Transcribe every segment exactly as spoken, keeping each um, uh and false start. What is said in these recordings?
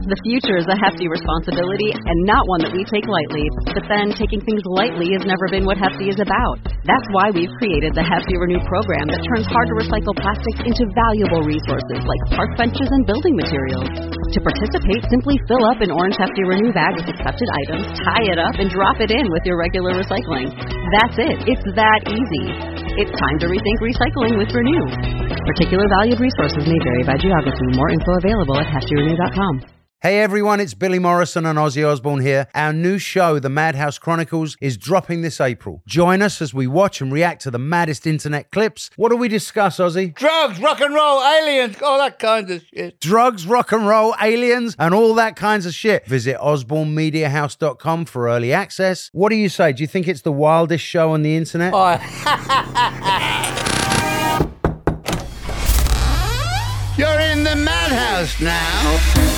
The future is a hefty responsibility and not one that we take lightly. But then, taking things lightly has never been what Hefty is about. That's why we've created the Hefty Renew program that turns hard-to-recycle plastics into valuable resources like park benches and building materials. To participate, simply fill up an orange Hefty Renew bag with accepted items, tie it up, and drop it in with your regular recycling. That's it. It's that easy. It's time to rethink recycling with Renew. Particular valued resources may vary by geography. More info available at hefty renew dot com. Hey everyone, it's Billy Morrison and Ozzy Osbourne here. Our new show, The Madhouse Chronicles, is dropping this April. Join us as we watch and react to the maddest internet clips. What do we discuss, Ozzy? Drugs, rock and roll, aliens, all that kind of shit. Drugs, rock and roll, aliens, and all that kinds of shit. Visit osborne media house dot com for early access. What do you say? Do you think it's the wildest show on the internet? Oh. You're in the madhouse now.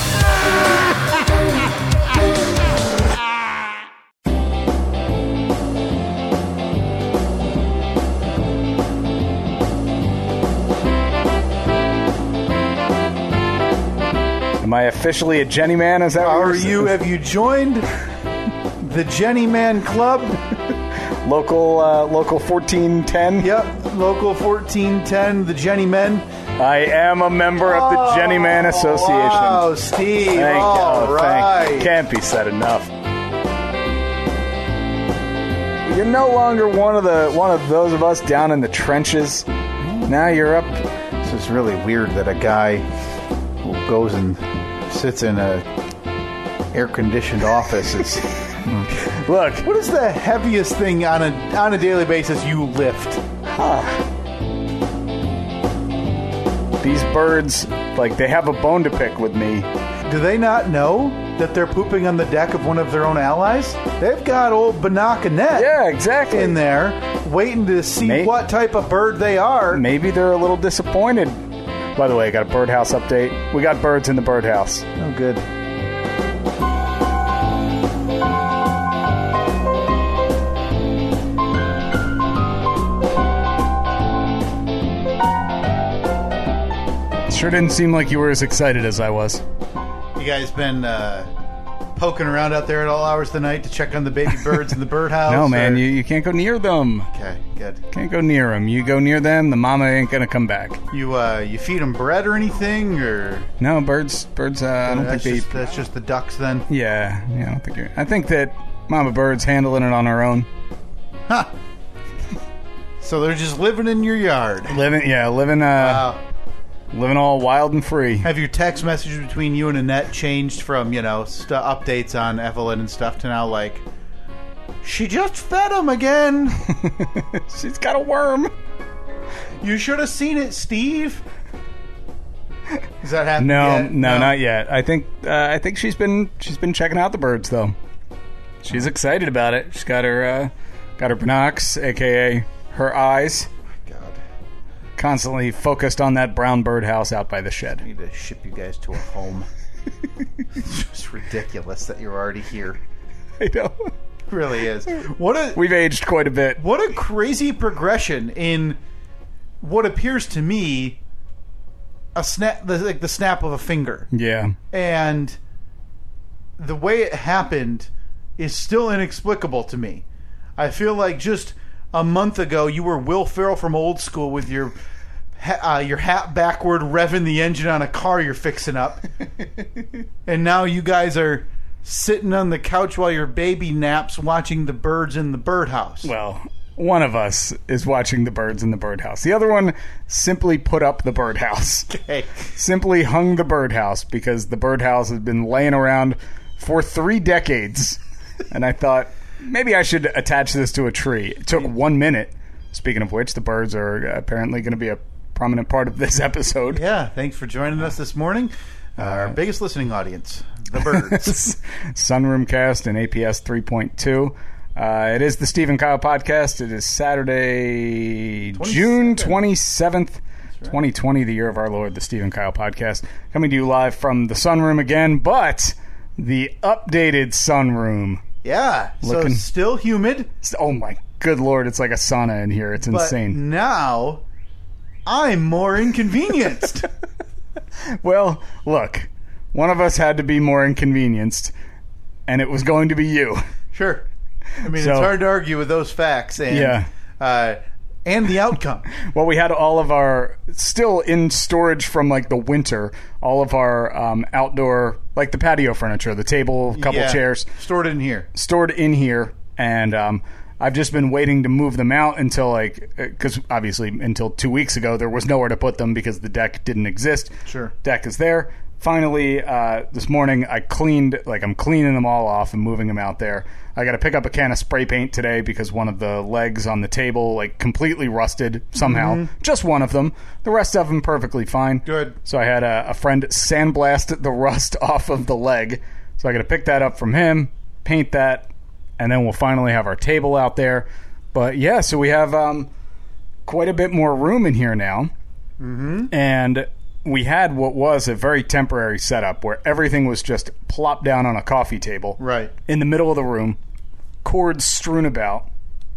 Am I officially a Jenny Man? Is that what Are you're you? Have you joined the Jenny Man Club? Local, uh, local fourteen ten? Yep, local fourteen ten, the Jenny Men. I am a member of the Oh, Jenny Man Association. Wow, Steve. Thank all you. right. Thank, can't be said enough. You're no longer one of the one of those of us down in the trenches. Now you're up. It's just really weird that a guy who goes and sits in a air-conditioned office is... Look, What is the heaviest thing on a on a daily basis you lift? huh. These birds, like, they have a bone to pick with me. Do they not know that they're pooping on the deck of one of their own allies? They've got old Banacanet Yeah, exactly. in there waiting to see May- what type of bird they are. Maybe they're a little disappointed. By the way, I got a birdhouse update. We got birds in the birdhouse. Oh, good. Sure didn't seem like you were as excited as I was. You guys been uh, poking around out there at all hours of the night to check on the baby birds in the birdhouse? No, man, or- you, you can't go near them. Okay, good. Can't go near them. You go near them, the mama ain't gonna come back. You uh, you feed them bread or anything, or No, birds, birds. Uh, I don't that's think they. just, that's just the ducks then. Yeah, yeah, I don't think. You're, I think that Mama Bird's handling it on her own. Huh. So they're just living in your yard. Living, yeah, living, uh, Wow. living all wild and free. Have your text messages between you and Annette changed from, you know, st- updates on Evelyn and stuff to now like, she just fed him again. She's got a worm. You should have seen it, Steve. Is that happening? No, yet? no, not yet. I think, uh, I think she's been, she's been checking out the birds though. She's excited about it. She's got her, uh, got her binocs, aka her eyes, God. constantly focused on that brown birdhouse out by the shed. I need to ship you guys to a home. It's just ridiculous that you're already here. I know. It really is. What a We've aged quite a bit. what a crazy progression in what appears to me a snap, the, like the snap of a finger, Yeah. and the way it happened is still inexplicable to me. I feel like just a month ago you were Will Ferrell from Old School with your ha- uh, your hat backward, revving the engine on a car you're fixing up, and now you guys are sitting on the couch while your baby naps, watching the birds in the birdhouse. Well, one of us is watching the birds in the birdhouse. The other one simply put up the birdhouse. Okay. Simply hung the birdhouse because the birdhouse has been laying around for three decades. And I thought, maybe I should attach this to a tree. It took one minute. Speaking of which, the birds are apparently going to be a prominent part of this episode. Yeah, thanks for joining us this morning. Uh, our biggest listening audience, the birds. Sunroom Cast and A P S three point two. Uh, it is the Steve and Kyle podcast. It is Saturday, June twenty-seventh, twenty twenty, the year of our Lord, the Steve and Kyle podcast. Coming to you live from the Sunroom again, but the updated Sunroom. Yeah, Looking- so still humid, Oh my good Lord, it's like a sauna in here. It's but insane. now I'm more inconvenienced. Well, look, one of us had to be more inconvenienced, and it was going to be you. Sure. I mean, So- it's hard to argue with those facts and Yeah. uh, and the outcome. Well, we had all of our, still in storage from like the winter, all of our um, outdoor, like the patio furniture, the table, couple Yeah. chairs, Stored in here. stored in here, and um, I've just been waiting to move them out until like, because obviously until two weeks ago there was nowhere to put them because the deck didn't exist. Sure. Deck is there. Finally, uh, this morning I cleaned, like I'm cleaning them all off and moving them out there. I got to pick up a can of spray paint today because one of the legs on the table like completely rusted somehow. Mm-hmm. Just one of them. The rest of them perfectly fine. Good. So I had a, a friend sandblast the rust off of the leg. So I got to pick that up from him, paint that, and then we'll finally have our table out there. But yeah, so we have um, quite a bit more room in here now. Mm-hmm. And we had what was a very temporary setup where everything was just plopped down on a coffee table. Right. In the middle of the room, cords strewn about.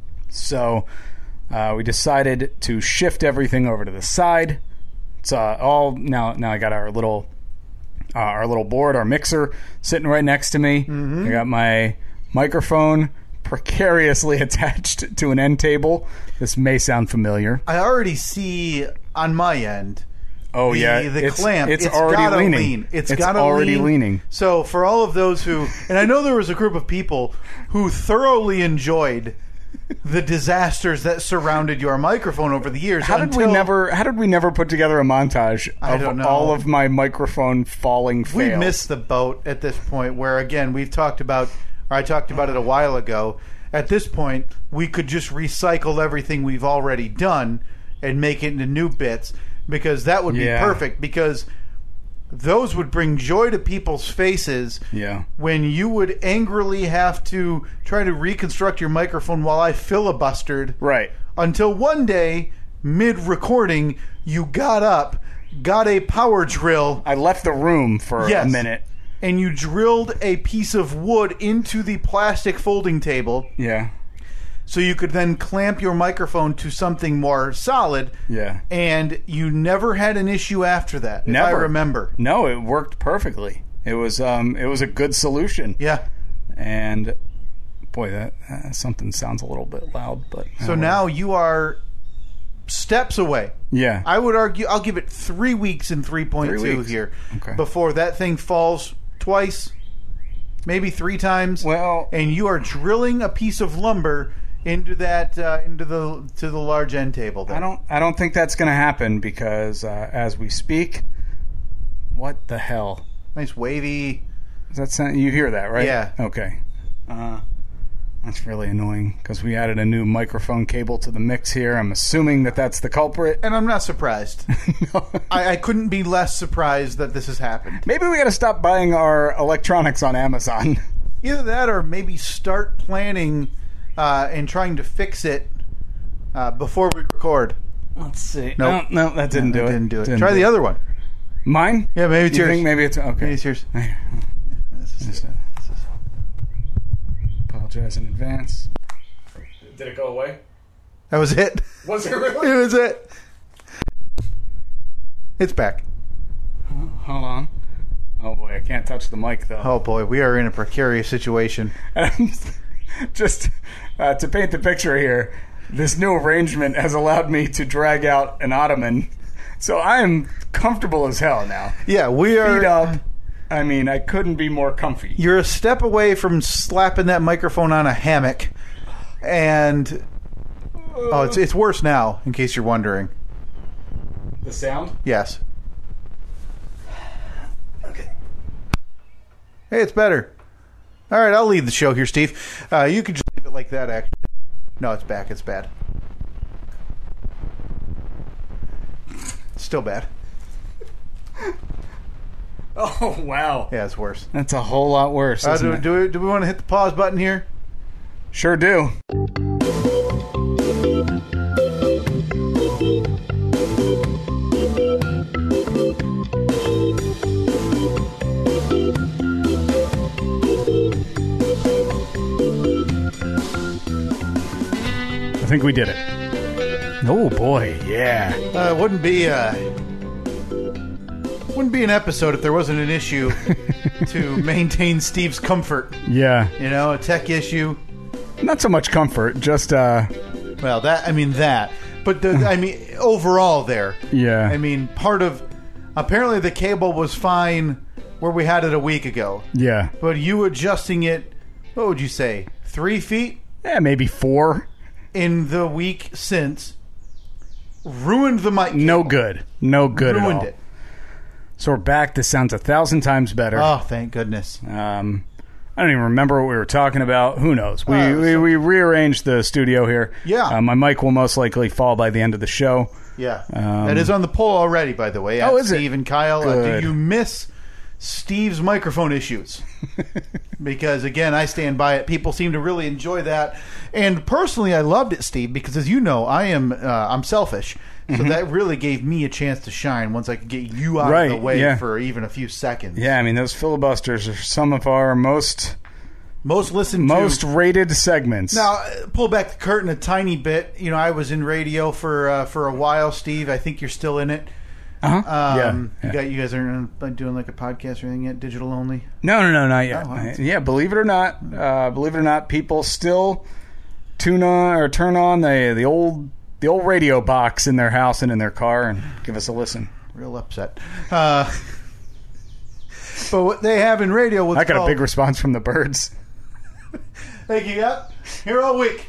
So uh, we decided to shift everything over to the side. It's uh, all now. Now I got our little, uh, our little board, our mixer sitting right next to me. Mm-hmm. I got my microphone precariously attached to an end table. This may sound familiar. I already see on my end. Oh the, yeah, the it's, clamp. It's, it's already gotta leaning. lean. It's, it's gotta already lean. leaning. So for all of those who, and I know there was a group of people who thoroughly enjoyed the disasters that surrounded your microphone over the years. How did until, we never? How did we never put together a montage I of don't know. all of my microphone falling fails? We missed the boat at this point. Where again, we've talked about, or I talked about it a while ago. At this point, we could just recycle everything we've already done and make it into new bits. Because that would Yeah. be perfect. Because those would bring joy to people's faces Yeah. when you would angrily have to try to reconstruct your microphone while I filibustered. Right. Until one day, mid-recording, you got up, got a power drill, I left the room for Yes. a minute. and you drilled a piece of wood into the plastic folding table Yeah. so you could then clamp your microphone to something more solid. Yeah. And you never had an issue after that, if Never. I remember. No, it worked perfectly. It was um it was a good solution. Yeah. And boy, that uh, something sounds a little bit loud, but So uh, now you are steps away. yeah. I would argue I'll give it three weeks in three point Three two weeks. here Okay. before that thing falls twice, maybe three times. Well- and you are drilling a piece of lumber into that uh, into the to the large end table there. I don't I don't think that's going to happen because uh, as we speak, what the hell? Nice wavy. Does that sound, you hear that, right? Yeah. Okay. Uh, that's really annoying because we added a new microphone cable to the mix here. I'm assuming that that's the culprit. And I'm not surprised. No. I, I couldn't be less surprised that this has happened. Maybe we got to stop buying our electronics on Amazon. Either that or maybe start planning uh, and trying to fix it uh, before we record. Let's see. Nope. No, no, that didn't do it. Didn't do it. Didn't Try do the it. other one. Mine? Yeah, maybe it's you yours. think maybe it's okay. Maybe it's yours. Just, uh, apologize in advance. Did it go away? That was it. Was it really? It was it. It's back. Hold on. Oh boy, I can't touch the mic though. Oh boy, we are in a precarious situation. Just uh, to paint the picture here, this new arrangement has allowed me to drag out an ottoman, so I am comfortable as hell now. Yeah, we are. Feet up. I mean, I couldn't be more comfy. You're a step away from slapping that microphone on a hammock, and oh, it's it's worse now. In case you're wondering, The sound? yes. Okay. Hey, it's better. All right, I'll lead the show here, Steve. Uh, you can just leave it like that. Actually, no, it's back. It's bad. Still bad. Oh wow, Yeah, it's worse. that's a whole lot worse. Uh, Isn't do, it? do, we, do we want to hit the pause button here? Sure do. I think we did it. Oh boy, yeah. Uh, it wouldn't be uh, wouldn't wouldn't be an episode if there wasn't an issue to maintain Steve's comfort. Yeah. You know, a tech issue. Not so much comfort, just, uh... Well, that, I mean, that. But, the, I mean, overall there. Yeah. I mean, part of... Apparently the cable was fine where we had it a week ago. Yeah. But you adjusting it, what would you say, three feet? Yeah, maybe four. In the week since, ruined the mic cable. No good. No good ruined at all. it. So we're back. This sounds a thousand times better. Oh, thank goodness. Um, I don't even remember what we were talking about. Who knows? We Uh, we, so- we rearranged the studio here. Yeah. Uh, my mic will most likely fall by the end of the show. Yeah. Um, that is on the poll already, by the way. Oh, at is it? Steve and Kyle. Uh, Good. do you miss Steve's microphone issues? Because, again, I stand by it. People seem to really enjoy that. And personally, I loved it, Steve, because, as you know, I am uh, I'm selfish. So Mm-hmm. that really gave me a chance to shine once I could get you out Right, of the way yeah. for even a few seconds. Yeah, I mean, those filibusters are some of our most Most listened most to. rated segments. Now, uh, pull back the curtain a tiny bit. You know, I was in radio for uh, for a while, Steve. I think you're still in it. uh-huh. Um, yeah. You, yeah. got, you guys aren't uh, doing like a podcast or anything yet? Digital only? No, no, no, not yet. Oh, wow. Yeah, believe it or not, uh, believe it or not, people still tune on or turn on the the old the old radio box in their house and in their car and give us a listen. Real upset. Uh, but what they have in radio was I got called, a big response from the birds. Thank you, yep. Here all week.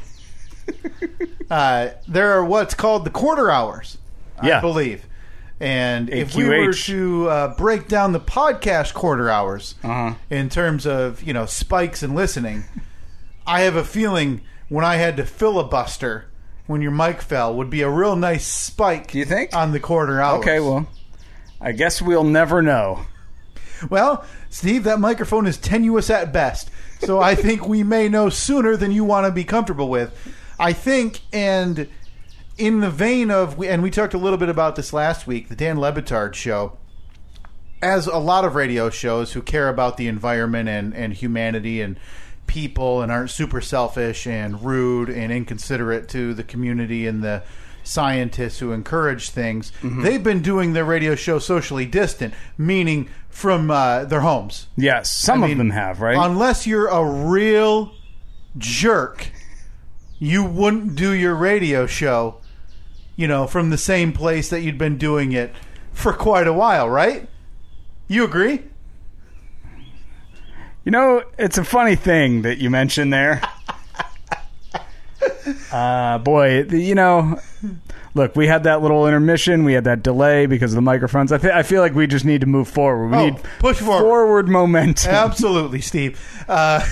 uh, there are what's called the quarter hours, I Yeah. believe. And if we A Q were H. to uh, break down the podcast quarter hours Uh-huh. in terms of, you know, spikes and listening, I have a feeling when I had to filibuster when your mic fell would be a real nice spike. Do you think? On the quarter hours. Okay, well, I guess we'll never know. Well, Steve, that microphone is tenuous at best. So I think we may know sooner than you want to be comfortable with. I think, and in the vein of, and we talked a little bit about this last week, the Dan Le Batard show, as a lot of radio shows who care about the environment and, and humanity and people and aren't super selfish and rude and inconsiderate to the community and the scientists who encourage things, Mm-hmm. they've been doing their radio show socially distant, meaning from uh, their homes. Yes, some I of mean, them have, right? Unless you're a real jerk, you wouldn't do your radio show, you know, from the same place that you'd been doing it for quite a while, right? You agree? You know, it's a funny thing that you mentioned there. uh, boy, the- you know, look, we had that little intermission. We had that delay because of the microphones. I, th- I feel like we just need to move forward. We Oh, need push forward. forward momentum. Absolutely, Steve. Uh,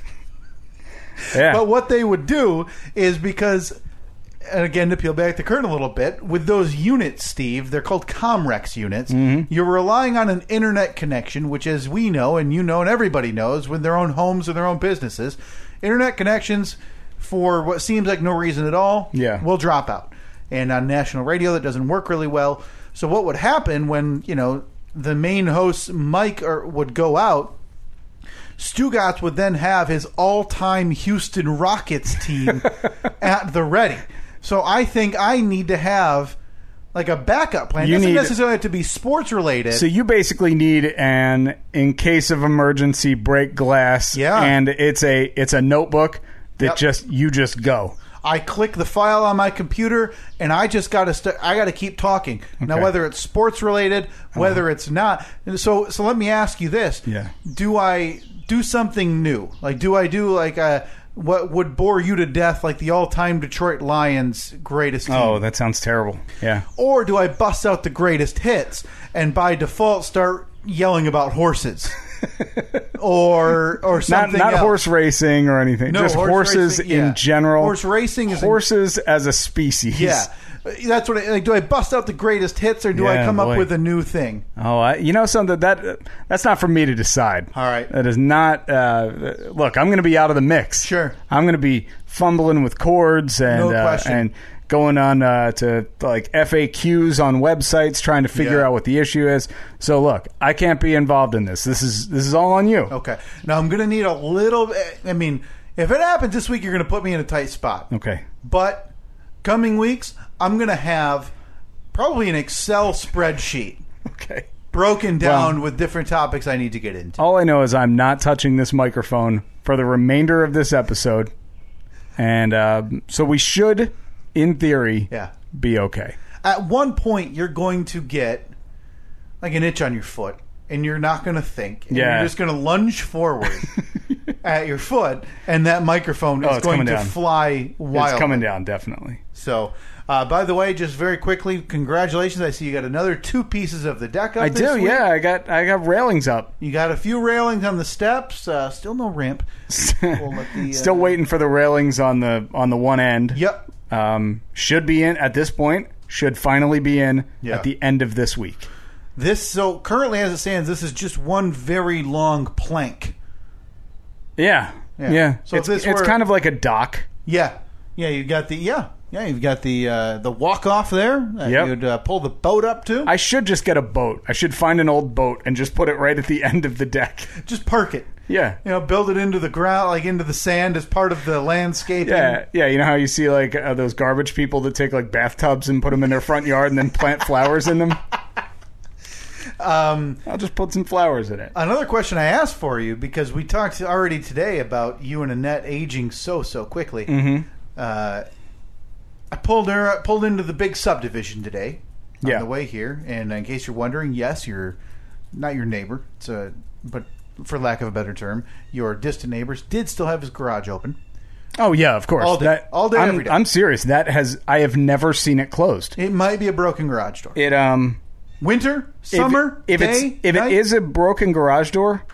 Yeah. But what they would do is because, and again, to peel back the curtain a little bit, with those units, Steve, they're called Comrex units. Mm-hmm. You're relying on an internet connection, which, as we know, and you know, and everybody knows, with their own homes or their own businesses, internet connections, for what seems like no reason at all, Yeah. will drop out. And on national radio, that doesn't work really well. So what would happen when, you know, the main host's mic or, would go out, Stugatz would then have his all-time Houston Rockets team at the ready. So I think I need to have like a backup plan. It You doesn't need- necessarily have to be sports related. So you basically need an in case of emergency break glass, Yeah. and it's a it's a notebook that Yep. just you just go. I click the file on my computer, and I just got to st- I got to keep talking. Now, Okay. whether it's sports related, whether it's not. And so, so let me ask you this: Yeah. Do I do something new? Like, do I do like a what would bore you to death, like the all-time Detroit Lions greatest team? Oh, that sounds terrible. Yeah. Or do I bust out the greatest hits and by default start yelling about horses? or or Not something not else? horse racing or anything. No, just horse horses racing, yeah. in general. Horse racing is horses as a species. Yeah. That's what I, like, do I bust out the greatest hits or do I Yeah, come boy. up with a new thing? Oh, I, you know something that that's not for me to decide. All right. That is not. Uh, look, I'm going to be out of the mix. Sure. I'm going to be fumbling with chords and No uh, question. and going on uh, to like F A Qs on websites trying to figure Yeah. out what the issue is. So look, I can't be involved in this. This is this is all on you. Okay. Now I'm going to need a little bit. I mean, if it happens this week, you're going to put me in a tight spot. Okay. But coming weeks, I'm going to have probably an Excel spreadsheet. Okay. broken down Well, with different topics I need to get into. All I know is I'm not touching this microphone for the remainder of this episode. And uh, so we should, in theory, Yeah. be okay. At one point, you're going to get like an itch on your foot, and you're not going to think. And Yeah. You're just going to lunge forward at your foot, and that microphone Oh, is it's going coming to down. fly wildly. It's coming down, definitely. So, uh, by the way, just very quickly, congratulations! I see you got another two pieces of the deck up. I this do, week. yeah. I got I got railings up. You got a few railings on the steps. Uh, still no ramp. We'll let the, uh, Still waiting for the railings on the on the one end. Yep. Um, should be in at this point. Should finally be in Yeah. at the end of this week. This so currently as it stands, this is just one very long plank. Yeah, Yeah. yeah. So it's if this it's were- kind of like a dock. Yeah, yeah. You got the yeah, yeah. You've got the uh, the walk off there. That Yep. You'd uh, pull the boat up to. I should just get a boat. I should find an old boat and just put it right at the end of the deck. Just park it. Yeah. You know, build it into the ground, like into the sand, as part of the landscaping. Yeah, yeah. You know how you see like uh, those garbage people that take like bathtubs and put them in their front yard and then plant flowers in them. Um, I'll just put some flowers in it. another question I asked for you, because we talked already today about you and Annette aging so so quickly. Mm-hmm. Uh, I pulled her pulled into the big subdivision today on Yeah. the way here, and in case you're wondering, yes, you're not your neighbor. It's a but for lack of a better term, your distant neighbors did still have his garage open. Oh yeah, of course. All day. That, All day, I'm, every day. I'm serious. That has I have never seen it closed. It might be a broken garage door. It um Winter, if- summer, if, day, it's if night? it is a broken garage door,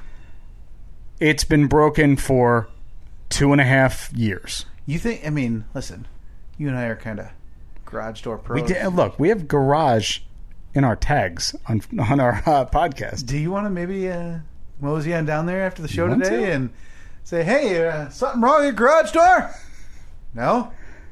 it's been broken for two and a half years. You think? I mean, listen, you and I are kind of garage door pros. We did, look, we have garage in our tags on on our uh, podcast. Do you want to maybe uh, mosey on down there after the show want today to? and say, "Hey, uh, something wrong with your garage door?" No.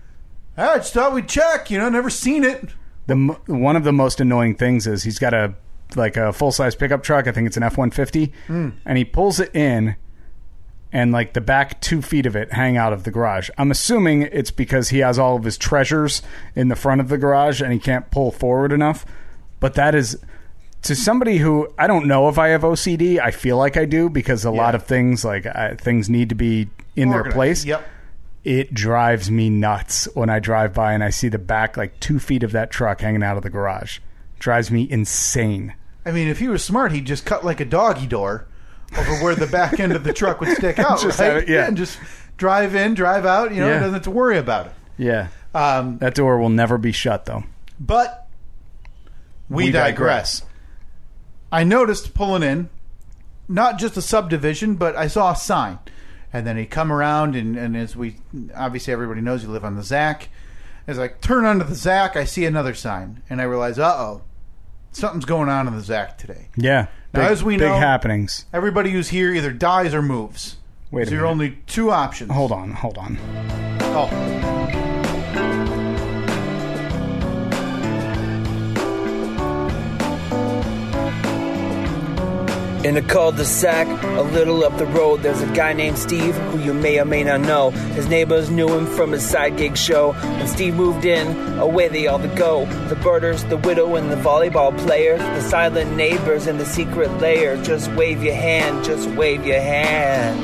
I just thought we'd check. You know, never seen it. The mo- one of the most annoying things is he's got a like a full size pickup truck. I think it's an F one fifty, Hmm. and he pulls it in, and like the back two feet of it hang out of the garage. I'm assuming it's because he has all of his treasures in the front of the garage and he can't pull forward enough. But that is to somebody who I don't know if I have O C D. I feel like I do because a lot Yeah. of things like I, things need to be in their Organized. place. Yep. It drives me nuts when I drive by and I see the back like two feet of that truck hanging out of the garage. Drives me insane. I mean, if he was smart, he'd just cut like a doggy door over where the back end of the truck would stick out, Just right? have it- yeah. And just drive in, drive out. You know, Yeah. doesn't have to worry about it. Yeah. Um, That door will never be shut though. but we, We digress. digress. I noticed pulling in, not just a subdivision, but I saw a sign. And then he come around, and, and as we obviously everybody knows, you live on the Zac. As I turn onto the Zac, I see another sign, and I realize, uh oh, something's going on in the Zac today. Yeah. Now, Big, as we big know- happenings. Everybody who's here either dies or moves. Wait a Those are your minute. only two options. Hold on, hold on. Oh, In a cul-de-sac, a little up the road, there's a guy named Steve who you may or may not know. His neighbors knew him from his side gig show. When Steve moved in, away they all to go. The birders, the widow, and the volleyball players, the silent neighbors and the secret layer. Just wave your hand, just wave your hand.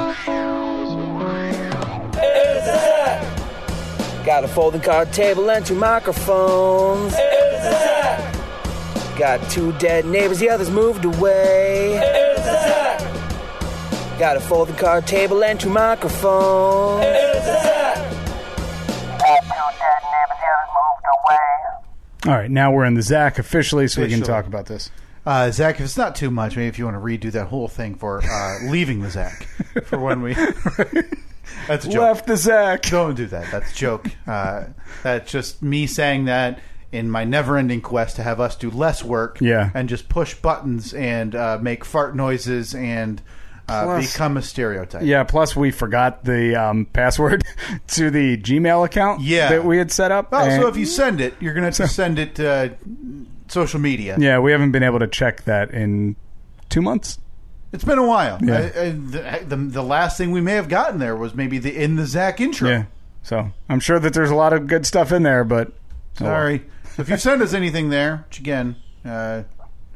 It's Zach. Got a folding card table and two microphones. It's Zach. Got two dead neighbors, the others moved away. It's Zach. Got a folding card table and two microphones. It's Zach. Got two dead neighbors, the others moved away. All right, now we're in the Zac officially, so we can Officially. talk about this. uh, Zach, if it's not too much, maybe if you want to redo that whole thing for uh, leaving the Zac for when we. That's a joke. Left the Zac. Don't do that. That's a joke. Uh, that's just me saying that in my never-ending quest to have us do less work Yeah. and just push buttons and uh, make fart noises and uh, Plus- become a stereotype. Yeah, plus we forgot the um, password to the Gmail account Yeah. that we had set up. Oh, and- so if you send it, you're going to have to send it uh, social media. Yeah, we haven't been able to check that in two months. It's been a while. Yeah. I, I, the, the, the last thing we may have gotten there was maybe the In the Zac intro. Yeah. So I'm sure that there's a lot of good stuff in there, but oh well. Sorry. So if you send us anything there, which again, uh,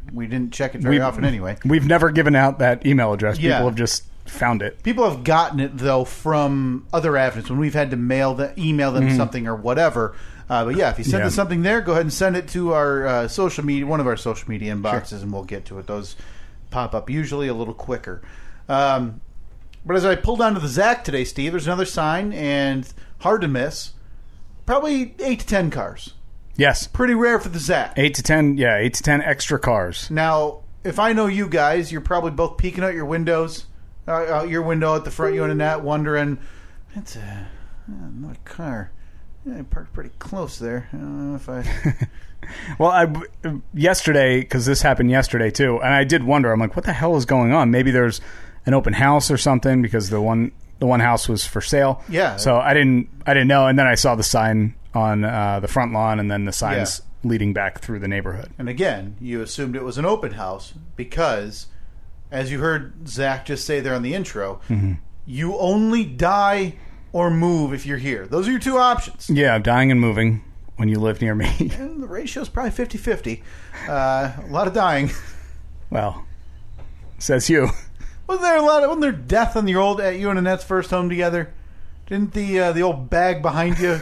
we didn't check it very We've- often anyway. We've never given out that email address. Yeah. People have just found it. People have gotten it though from other avenues when we've had to mail the email them something or whatever. Uh, but yeah, if you send Yeah. us something there, go ahead and send it to our uh, social media, one of our social media inboxes, and we'll get to it. Those pop up usually a little quicker. Um, but as I pulled onto the Zach today, Steve, there's another sign, and hard to miss. Probably eight to ten cars. Yes. Pretty rare for the Zach. Eight to ten, yeah, eight to ten extra cars. Now, if I know you guys, you're probably both peeking out your windows, uh, out your window at the front, you and Annette, wondering, that's a, another car. Yeah, I parked pretty close there. I don't know if I... Well, I yesterday, because this happened yesterday too, and I did wonder. I'm like, what the hell is going on? Maybe there's an open house or something, because the one the one house was for sale. Yeah. So I didn't I didn't know, and then I saw the sign on uh, the front lawn, and then the signs leading back through the neighborhood. And again, you assumed it was an open house because, as you heard Zach just say there on the intro, Mm-hmm. you only die or move if you're here. Those are your two options. Yeah, dying and moving when you live near me. And the ratio's probably fifty-fifty. Uh, a lot of dying. Well, says you. Wasn't there a lot of, wasn't there death on your old, at you and Annette's first home together? Didn't the uh, the old bag behind you?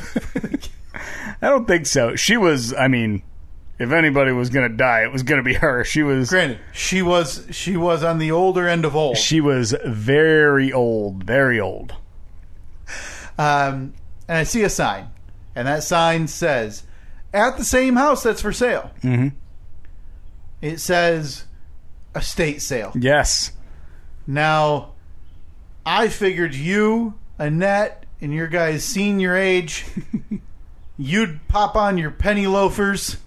I don't think so. She was, I mean, if anybody was going to die, it was going to be her. She was Granted, she was she was on the older end of old. she was very old, very old. Um, and I see a sign, and that sign says, "At the same house that's for sale." Mm-hmm. It says, "Estate sale." Yes. Now, I figured you, Annette, and your guys' senior age, you'd pop on your penny loafers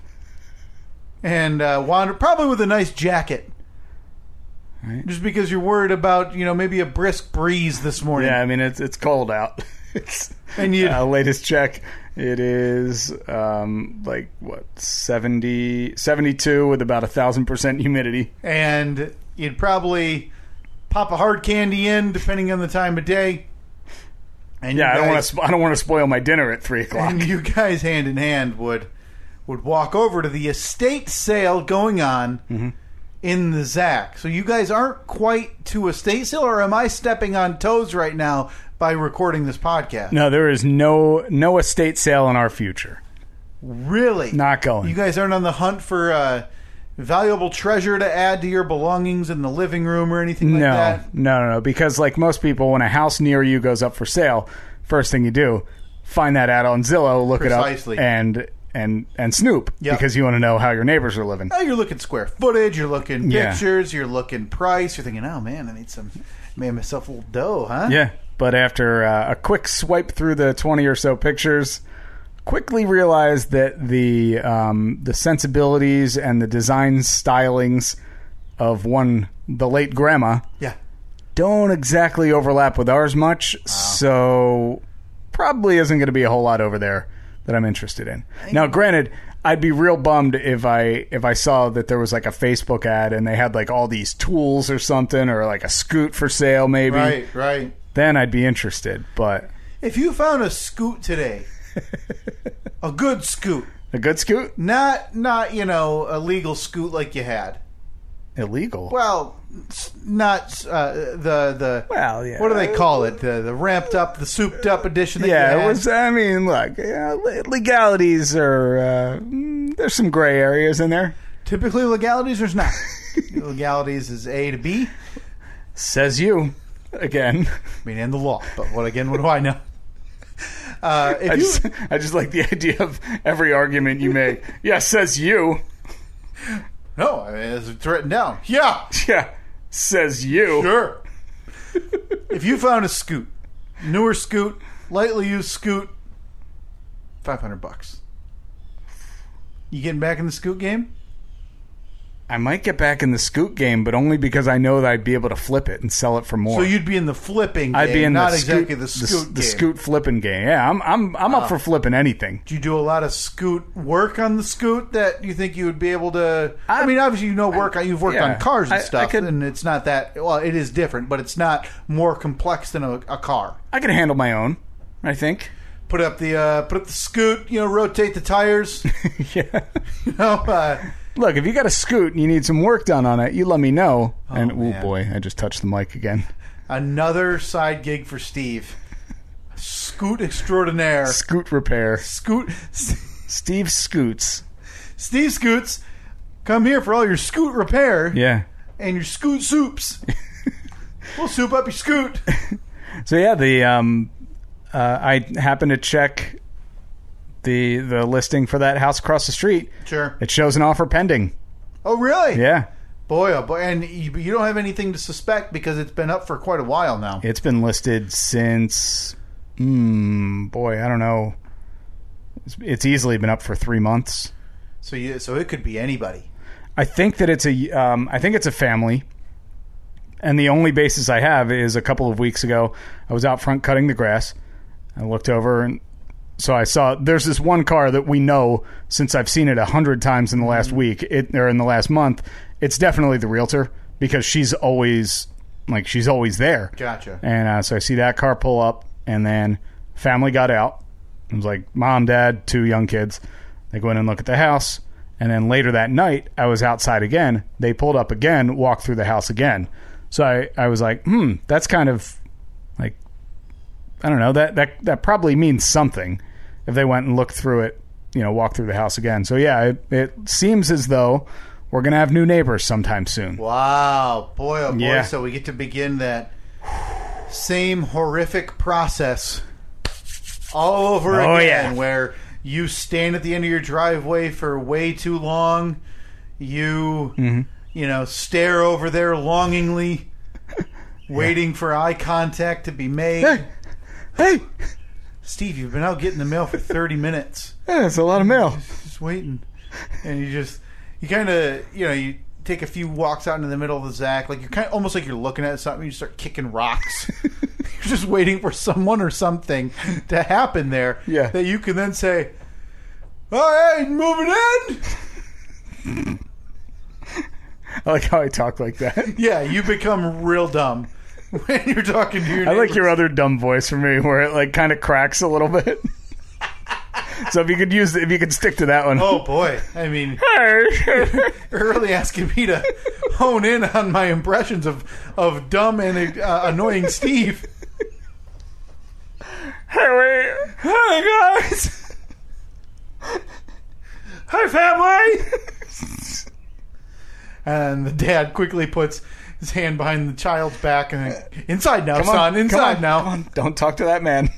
and uh, wander, probably with a nice jacket. Right. Just because you're worried about, you know, maybe a brisk breeze this morning. Yeah, I mean, it's it's cold out. It's And you- uh, latest check, it is um, like, what, seventy, seventy-two with about one thousand percent humidity. And you'd probably pop a hard candy in, depending on the time of day. And Yeah, you I don't want guys- to. I don't want to spoil my dinner at three o'clock. And you guys, hand in hand, would would walk over to the estate sale going on Mm-hmm. in the Zach. So you guys aren't quite to estate sale, or am I stepping on toes right now by recording this podcast? No, there is no no estate sale in our future. Really? Not going. You guys aren't on the hunt for uh, valuable treasure to add to your belongings in the living room or anything like no, that? no, no, no. Because like most people, when a house near you goes up for sale, first thing you do, find that ad on Zillow, look Precisely. it up, and and and snoop Yep. because you want to know how your neighbors are living. Oh, you're looking square footage, you're looking Yeah. pictures, you're looking price, you're thinking, oh man, I need some, made myself a little dough, huh? Yeah, but after uh, a quick swipe through the twenty or so pictures, quickly realized that the um, the sensibilities and the design stylings of one the late grandma Yeah. don't exactly overlap with ours much, so probably isn't going to be a whole lot over there that I'm interested in. Now, granted, I'd be real bummed if I if I saw that there was like a Facebook ad and they had like all these tools or something, or like a scoot for sale maybe. Right, right. Then I'd be interested, but If you found a scoot today, a good scoot, a good scoot? not not you know a legal scoot like you had. Illegal. Well, s- not uh, the the. Well, yeah. What do they call it? The the ramped up, the souped up edition. That you Yeah, had? it was. I mean, look, yeah, le- legalities are. Uh, mm, there's some gray areas in there. Typically legalities. There's not. Legalities is A to B. Says you again. I mean, and the law. But what again? What do I know? Uh, if I you, just, I just like the idea of every argument you make. Yeah, says you. no, I mean, it's written down. Yeah, Yeah, says you. sure. If you found a scoot, newer scoot, lightly used scoot, five hundred bucks. You getting back in the scoot game? I might get back in the scoot game, but only because I know that I'd be able to flip it and sell it for more. So you'd be in the flipping game, I'd be in not the exactly scoot, the scoot the, game. scoot flipping game. Yeah, I'm I'm I'm up for flipping anything. Do you do a lot of scoot work on the scoot that you think you would be able to? I, I- mean, obviously you know work. on You've worked yeah. on cars and I- I stuff, could- and it's not that. Well, it is different, but it's not more complex than a, a car. I can handle my own, I think. Put up the uh, put up the scoot. You know, rotate the tires. Yeah. You know, uh, Look, if you got a scoot and you need some work done on it, you let me know. Oh, and, oh, man. boy, I just touched the mic again. Another side gig for Steve. Scoot extraordinaire. Scoot repair. Scoot. Steve Scoots. Steve Scoots, come here for all your scoot repair. Yeah. And your scoot soups. We'll soup up your scoot. So, yeah, the um, uh, I happened to check the the listing for that house across the street. Sure. It shows an offer pending. Oh, really? Yeah. Boy, oh boy. And you, you don't have anything to suspect because it's been up for quite a while now. It's been listed since, mm, boy, I don't know. It's, it's easily been up for three months. So you, so it could be anybody. I think that it's a, um, I think it's a family. And the only basis I have is a couple of weeks ago, I was out front cutting the grass. I looked over and so I saw there's this one car that we know since I've seen it a hundred times in the last week, it, or in the last month. It's definitely the realtor because she's always like she's always there. Gotcha. And uh, so I see that car pull up, and then family got out. It was like mom, dad, two young kids. They go in and look at the house, and then later that night I was outside again. They pulled up again, walked through the house again. So I, I was like, hmm, that's kind of like I don't know that that that probably means something. If they went and looked through it, you know, walked through the house again. So, yeah, it, it seems as though we're going to have new neighbors sometime soon. Wow. Boy, oh boy. Yeah. So we get to begin that same horrific process all over Oh, again yeah. where you stand at the end of your driveway for way too long. You, Mm-hmm. you know, stare over there longingly, waiting for eye contact to be made. Hey, hey, Steve, you've been out getting the mail for thirty minutes. yeah, it's a lot of mail. Just waiting. And you just, you kind of, you know, you take a few walks out into the middle of the Zach. Like you're kind of almost like you're looking at something. You start kicking rocks. You're just waiting for someone or something to happen there. Yeah. That you can then say, all right, moving in. I like how I talk like that. Yeah, you become real dumb when you're talking to your I like neighbors. your other dumb voice for me where it like kind of cracks a little bit. So if you could use, if you could stick to that one. Oh, boy. I mean, you're really asking me to hone in on my impressions of, of dumb and uh, annoying Steve. Hey, wait. Hi, guys. Hi, family. And the dad quickly puts his hand behind the child's back and then, inside now, Come on, son, come inside on, now. come on. Don't talk to that man.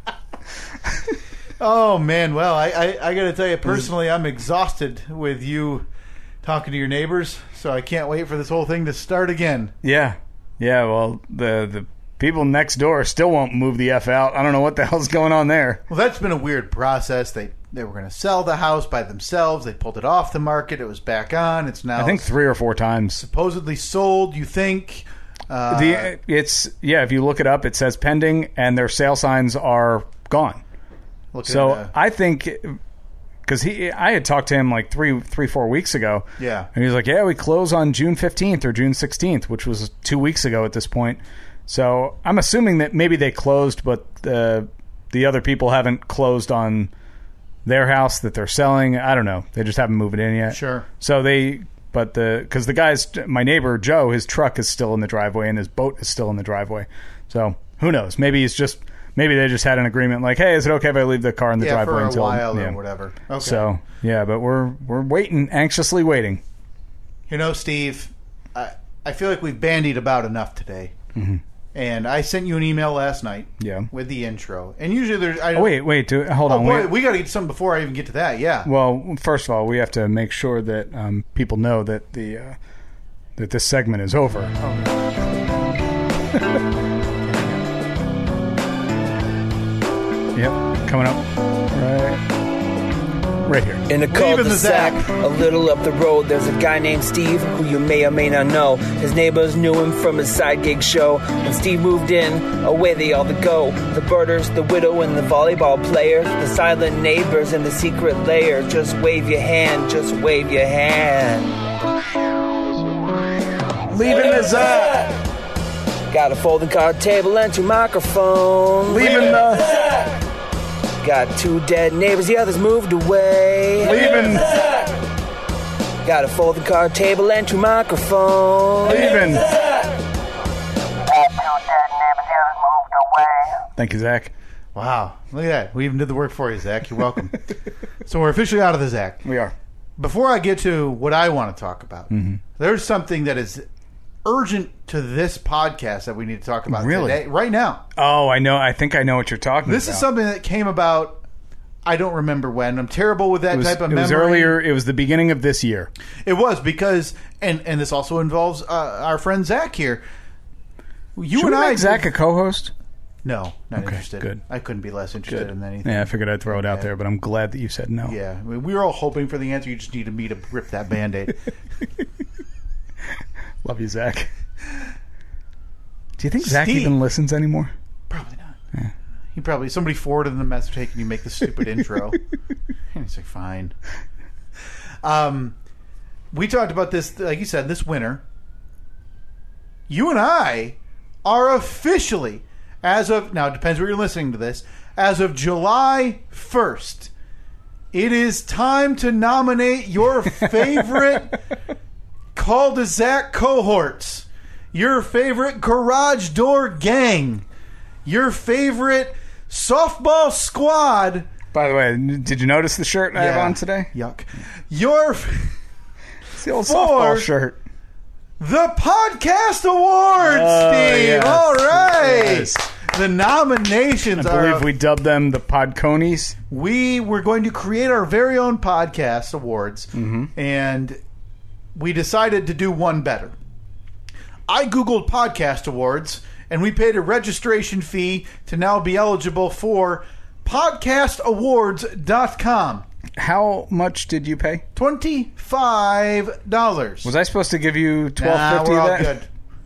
Oh, man. Well, I, I, I got to tell you, personally, I'm exhausted with you talking to your neighbors, so I can't wait for this whole thing to start again. Yeah. Yeah, well, the the people next door still won't move the F out. I don't know what the hell's going on there. Well, that's been a weird process. They they were going to sell the house by themselves. They pulled it off the market. It was back on. It's now I think three or four times. supposedly sold, you think. Uh, The it's yeah, if you look it up, it says pending and their sale signs are gone. look So at, uh, I think because he, I had talked to him like three, three, four weeks ago. Yeah. And he was like, "Yeah, we close on June fifteenth or June sixteenth, which was two weeks ago at this point." So I'm assuming that maybe they closed, but the the other people haven't closed on their house that they're selling. I don't know. They just haven't moved it in yet. Sure. So they, but the because the guy's my neighbor Joe, his truck is still in the driveway and his boat is still in the driveway. So who knows? Maybe he's just. Maybe they just had an agreement like, hey, is it okay if I leave the car in the yeah, driveway for a until while yeah. or whatever. Okay. So yeah, but we're we're waiting, anxiously waiting. You know, Steve, I, I feel like we've bandied about enough today. Mm-hmm. And I sent you an email last night Yeah. with the intro. And usually there's... I, Oh, wait, wait, do, hold oh, on. boy, we, we got to get something before I even get to that, yeah. well, first of all, we have to make sure that um, people know that the uh, that this segment is over. Yep, coming up right, right here. In a Leaving the cul-de-sac, Zach. a little up the road, there's a guy named Steve who you may or may not know. His neighbors knew him from his side gig show. When Steve moved in, away they all to go. The birders, the widow, and the volleyball players, the silent neighbors and the secret layer. Just wave your hand, just wave your hand. Leaving the Zach. Got a folding card table and two microphones. Leaving the Got two dead neighbors, the others moved away. leaving Got a folding card table and two microphones. Even. Thank you, Zach. Wow. Look at that. We even did the work for you, Zach. You're welcome. So we're officially out of the Zach. We are. Before I get to what I want to talk about, mm-hmm. there's something that is urgent to this podcast that we need to talk about really? today, right now. Oh, I know. I think I know what you're talking this about. This is something that came about, I don't remember when. I'm terrible with that was, type of it memory. It was earlier. It was the beginning of this year. It was because, and, and this also involves uh, our friend Zach here. You Should and we I make Zach a co-host? No, not okay, interested. Good. I couldn't be less interested good. in anything. Yeah, I figured I'd throw it out there, but I'm glad that you said no. Yeah, I mean, we were all hoping for the answer. You just needed me to rip that Band-Aid. Love you, Zach. Do you think Steve. Zach even listens anymore? Probably not. Yeah. He probably somebody forwarded him the message, "Hey, can you make the stupid intro?" And he's like, "Fine." Um, we talked about this, like you said, this winter. You and I are officially, as of now, it depends where you're listening to this, as of July first, it is time to nominate your favorite cul-de-sac cohorts, your favorite garage door gang, your favorite softball squad. By the way, did you notice the shirt I yeah. have on today? Yuck. Your it's the old softball shirt. The Podcast Awards, uh, Steve. Yes. All right. Yes. The nominations I are... believe we dubbed them the Podconies. We were going to create our very own Podcast Awards, mm-hmm. and we decided to do one better. I Googled Podcast Awards, and we paid a registration fee to now be eligible for podcast awards dot com. How much did you pay? twenty-five dollars. Was I supposed to give you twelve nah, fifty? We're all that? good.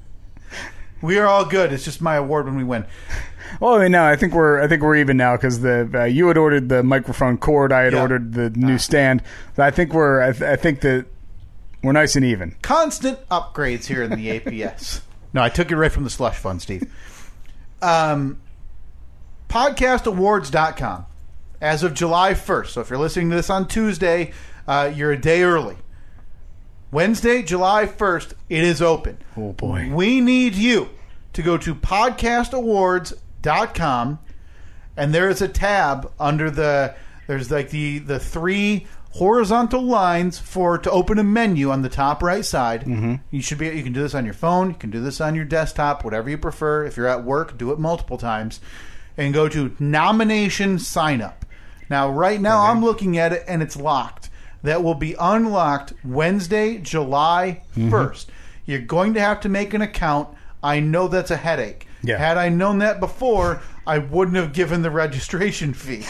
We are all good. It's just my award when we win. Well, I mean, no, I think we're I think we're even now because the uh, you had ordered the microphone cord, I had yeah. ordered the new uh. stand. I think we're I, th- I think that we're nice and even. Constant upgrades here in the A P S. No, I took it right from the slush fund, Steve. Um, podcast awards dot com. As of July first. So if you're listening to this on Tuesday, uh, you're a day early. Wednesday, July first, it is open. Oh, boy. We need you to go to podcast awards dot com, and there is a tab under the, there's like the, the three horizontal lines for to open a menu on the top right side. Mm-hmm. You should be. You can do this on your phone. You can do this on your desktop, whatever you prefer. If you're at work, do it multiple times, and go to nomination sign up. Now, right now, okay. I'm looking at it, and it's locked. That will be unlocked Wednesday, July first. Mm-hmm. You're going to have to make an account. I know that's a headache. Yeah. Had I known that before, I wouldn't have given the registration fee.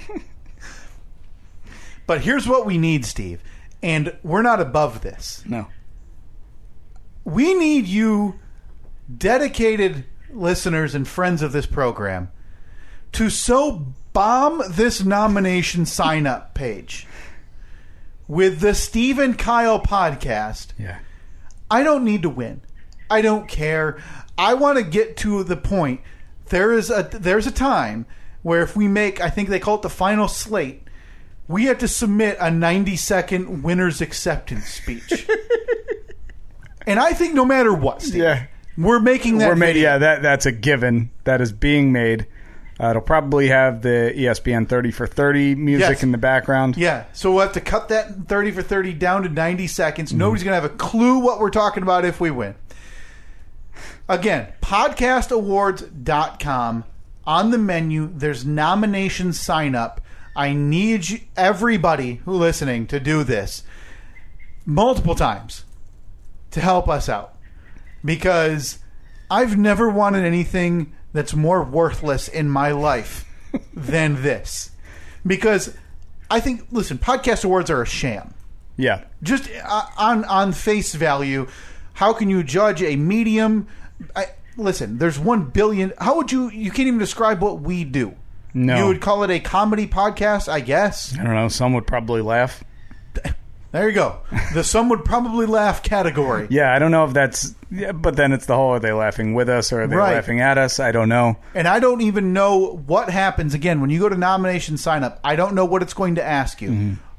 But here's what we need, Steve, and we're not above this. No. We need you, dedicated listeners and friends of this program, to so bomb this nomination sign-up page with the Steve and Kyle podcast. Yeah. I don't need to win. I don't care. I want to get to the point. There is a there's a time where if we make, I think they call it the final slate, we have to submit a ninety second winner's acceptance speech. And I think no matter what, Steve, yeah. we're making that We're made, video. yeah, that that's a given. That is being made. Uh, it'll probably have the E S P N thirty for thirty music yes. in the background. Yeah, so we'll have to cut that thirty for thirty down to ninety seconds. Mm-hmm. Nobody's going to have a clue what we're talking about if we win. Again, podcast awards dot com. On the menu, there's nomination sign up. I need you, everybody who's listening to do this multiple times to help us out. Because I've never wanted anything that's more worthless in my life than this. Because I think, listen, podcast awards are a sham. Yeah. Just on on face value, how can you judge a medium? I, listen, there's one billion. How would you? You can't even describe what we do. No. You would call it a comedy podcast, I guess. I don't know. Some would probably laugh. There you go. The some would probably laugh category. Yeah, I don't know if that's... Yeah, but then it's the whole, are they laughing with us or are they right. laughing at us? I don't know. And I don't even know what happens. Again, when you go to nomination sign up, I don't know what it's going to ask you. Mm-hmm.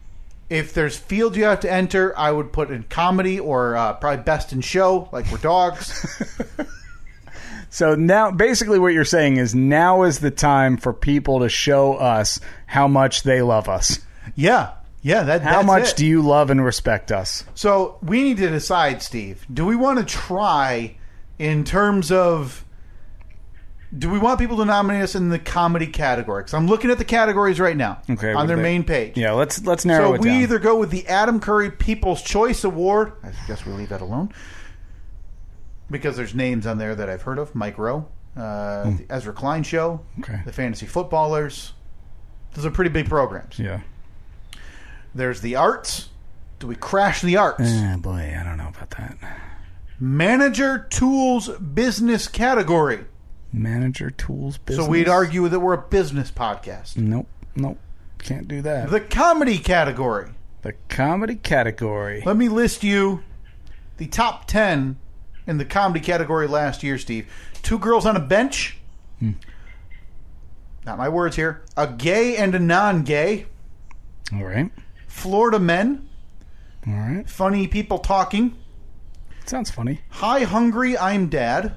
If there's fields you have to enter, I would put in comedy or uh, probably best in show, like we're dogs. So now, basically what you're saying is now is the time for people to show us how much they love us. Yeah. Yeah. That, how that's much it. do you love and respect us? So we need to decide, Steve. Do we want to try in terms of... Do we want people to nominate us in the comedy category? Because I'm looking at the categories right now Okay, on their they- main page. Yeah, let's let's narrow So it we down. either go with the Adam Curry People's Choice Award. I guess we'll leave that alone. Because there's names on there that I've heard of. Mike Rowe, uh, the Ezra Klein Show, Okay. the Fantasy Footballers. Those are pretty big programs. Yeah. There's the arts. Do we crash the arts? Eh, boy, I don't know about that. Manager Tools Business category. Manager tools business. So we'd argue that we're a business podcast. Nope, nope, can't do that. The comedy category. The comedy category. Let me list you the top ten in the comedy category last year, Steve. Two Girls on a Bench. Hmm. Not my words here. A Gay and a Non-Gay. All right, Florida Men. all right. Funny People Talking. Sounds funny. Hi Hungry, I'm Dad.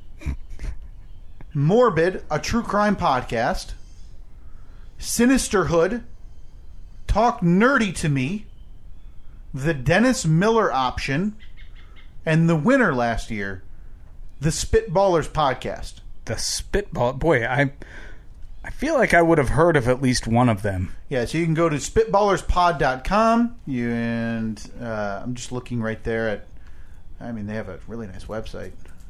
Morbid, a true crime podcast. Sinisterhood. Talk Nerdy to Me. The Dennis Miller Option. And the winner last year, the Spitballers Podcast. The spitball. Boy, I I feel like I would have heard of at least one of them. Yeah, so you can go to spitballers pod dot com. You and uh, I'm just looking right there at. I mean, they have a really nice website.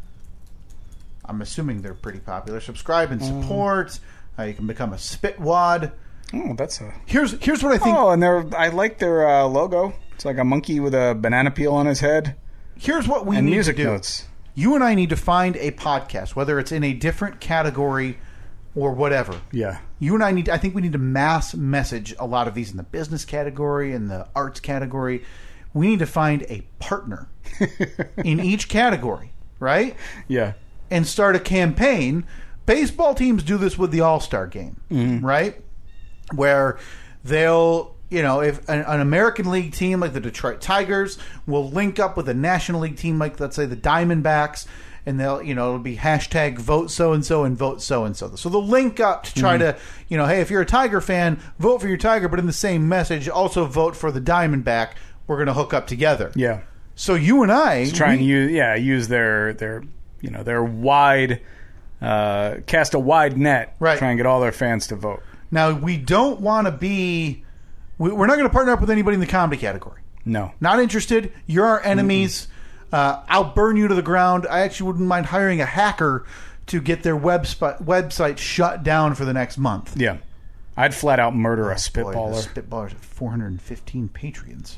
I'm assuming they're pretty popular. Subscribe and support. Uh, you can become a Spitwad. Oh, that's a. Here's here's what I think. Oh, and they're I like their uh, logo. It's like a monkey with a banana peel on his head Here's what we and need music to do. notes. You and I need to find a podcast, whether it's in a different category or whatever. Yeah. You and I need. I think we need to mass message a lot of these in the business category and the arts category. We need to find a partner in each category, right? Yeah. And start a campaign. Baseball teams do this with the All-Star game, Mm-hmm. right? Where they'll, you know, if an, an American League team like the Detroit Tigers will link up with a National League team like, let's say, the Diamondbacks, and they'll, you know, it'll be hashtag vote so-and-so and vote so-and-so. So they'll link up to try Mm-hmm. to, you know, hey, if you're a Tiger fan, vote for your Tiger, but in the same message, also vote for the Diamondback. We're going to hook up together. Yeah. So you and I... Try and we- use yeah use their their you know their wide uh, cast a wide net. Right. Try and get all their fans to vote. Now, we don't want to be... we- We're not going to partner up with anybody in the comedy category. No. Not interested. You're our enemies. Uh, I'll burn you to the ground. I actually wouldn't mind hiring a hacker to get their website website shut down for the next month. Yeah. I'd flat out murder a Boy, spitballer. the Spitballers have four hundred fifteen Patreons.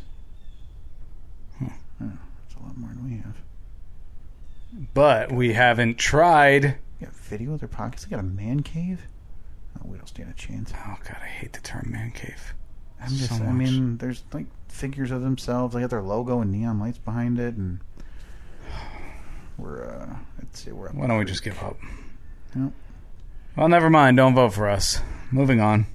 Huh. That's a lot more than we have. But we haven't tried. You got video of their pockets. They got a man cave. Oh, we don't stand a chance. Oh god, I hate the term man cave. I'm just. So I much. mean, there's like figures of themselves. They got their logo and neon lights behind it, and we're. Uh, let's see. We're. Up Why don't we just give up? Yep. Well, never mind. Don't vote for us. Moving on.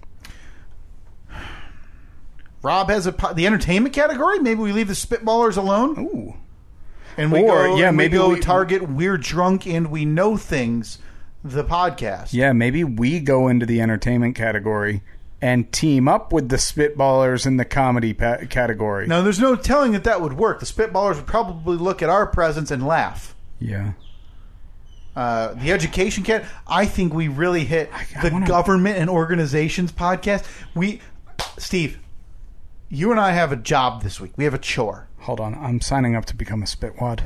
Rob has a po- the entertainment category. Maybe we leave the Spitballers alone, Ooh. and we Or, go. yeah, and maybe we go we- target. We're drunk and we know things. The podcast. Yeah, maybe we go into the entertainment category and team up with the Spitballers in the comedy pa- category. Now, there's no telling that that would work. The Spitballers would probably look at our presence and laugh. Yeah. Uh, the education cat. I think we really hit I the wanna- government and organizations podcast. We, Steve, you and I have a job this week. We have a chore. Hold on. I'm signing up to become a Spitwad.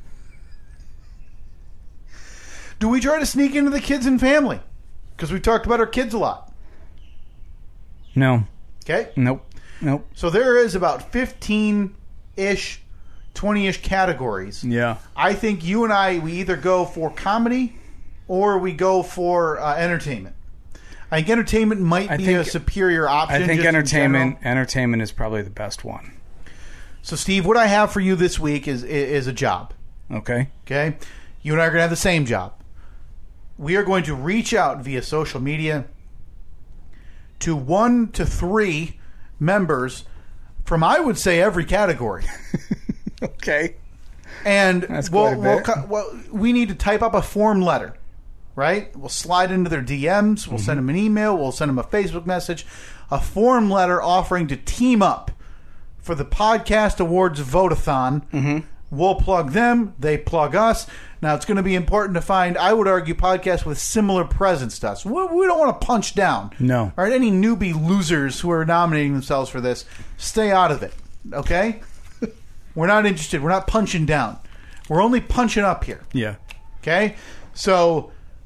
Do we try to sneak into the kids and family? Because we've talked about our kids a lot. No. Okay? Nope. Nope. So there is about fifteen-ish, twenty-ish categories. Yeah. I think you and I, we either go for comedy or we go for uh, entertainment. I think entertainment might I be think- a superior option. I think just in entertainment general. entertainment is probably the best one. So, Steve, what I have for you this week is is a job. Okay? Okay? You and I are going to have the same job. We are going to reach out via social media to one to three members from, I would say, every category. Okay. And That's we'll, quite a we'll, bit. co- well, we need to type up a form letter, right? We'll slide into their D Ms. We'll Mm-hmm. send them an email. We'll send them a Facebook message. A form letter offering to team up for the Podcast Awards Vote-a-thon. Mm-hmm. We'll plug them. They plug us. Now, it's going to be important to find, I would argue, podcasts with similar presence to us. We, we don't want to punch down. No. All right, any newbie losers who are nominating themselves for this, stay out of it, okay? We're not interested. We're not punching down. We're only punching up here, Yeah. okay? So,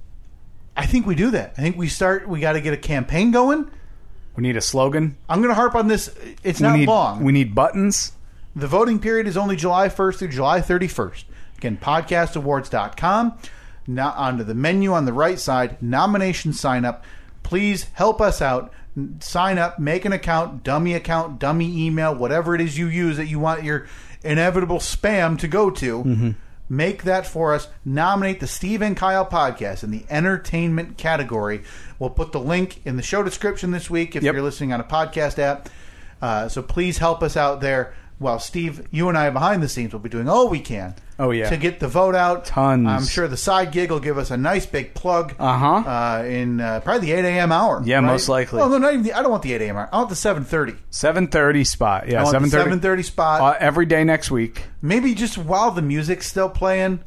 I think we do that. I think we start, we got to get a campaign going. We need a slogan. I'm going to harp on this. It's We not need, long. We need buttons. The voting period is only July first through July thirty-first. Again, podcast awards dot com. Now, onto the menu on the right side, nomination sign up. Please help us out. N- Sign up, make an account, dummy account, dummy email, whatever it is you use that you want your inevitable spam to go to. Mm-hmm. Make that for us. Nominate the Steve and Kyle podcast in the entertainment category. We'll put the link in the show description this week if Yep. you're listening on a podcast app. Uh, so please help us out there. While Steve, you and I behind the scenes will be doing all we can Oh, yeah. to get the vote out. Tons. I'm sure the side gig will give us a nice big plug Uh-huh. uh, in uh, probably the eight a.m. hour. Yeah, right? most likely. Well, no, not even the, I don't want the eight a.m. hour. I want the seven thirty. seven thirty spot. Yeah, I want seven the thirty. seven thirty spot. Uh, every day next week. Maybe just while the music's still playing.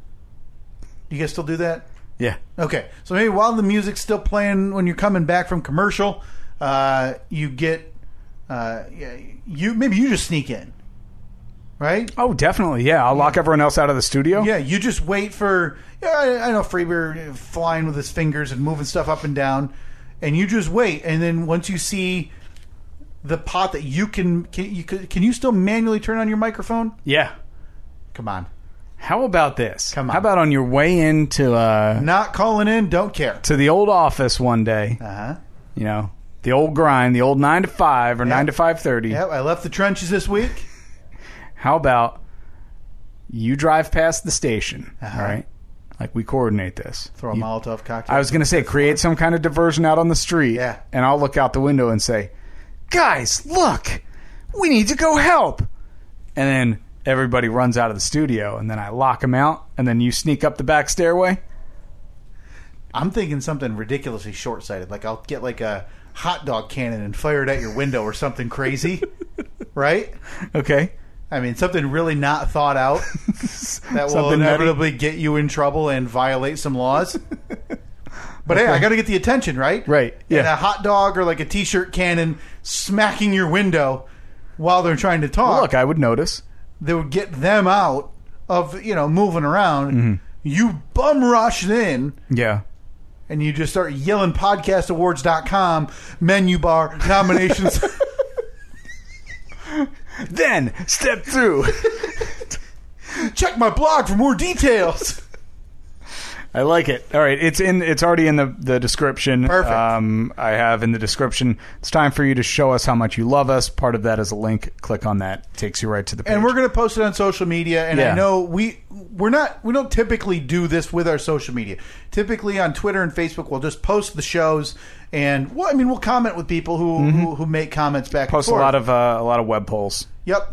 Do you guys still do that? Yeah. Okay, so maybe while the music's still playing when you're coming back from commercial, uh, you get uh, yeah, you maybe you just sneak in, right? Oh, definitely. Yeah, I'll lock everyone else out of the studio. Yeah, you just wait for. Yeah, I, I know Freeber flying with his fingers and moving stuff up and down, and you just wait, and then once you see the pot that you can, can you can you still manually turn on your microphone? Yeah. Come on, How about this? Come on. How about on your way into uh, not calling in, don't care. to the old office one day? Uh huh. You know, the old grind, the old nine to five or Yeah. nine to five thirty. Yep, I left the trenches this week. How about you drive past the station, Uh-huh. all right? Like we coordinate this. Throw a You- Molotov cocktail. I was going to say, create some kind of diversion out on the street. Yeah. And I'll look out the window and say, guys, look, we need to go help. And then everybody runs out of the studio, and then I lock them out, and then you sneak up the back stairway. I'm thinking something ridiculously short-sighted. Like I'll get like a hot dog cannon and fire it at your window or something crazy, right? Okay. I mean, something really not thought out that will Something inevitably get you in trouble and violate some laws. But hey, I got to get the attention, right? Right, yeah. And a hot dog or like a T-shirt cannon smacking your window while they're trying to talk. Well, look, I would notice. That would get them out of, you know, moving around. Mm-hmm. You bum rush in. Yeah. And you just start yelling podcast awards dot com, menu bar, nominations. Then step through. Check my blog for more details. I like it. All right, it's in. It's already in the, the description. Perfect. Um, I have in the description. It's time for you to show us how much you love us. Part of that is a link. Click on that. Takes you right to the page. And we're going to post it on social media. And I Yeah. know we we're not we don't typically do this with our social media. Typically on Twitter and Facebook, we'll just post the shows, and well, I mean, we'll comment with people who who, who make comments back. post and a forth. lot of uh, a lot of web polls. Yep.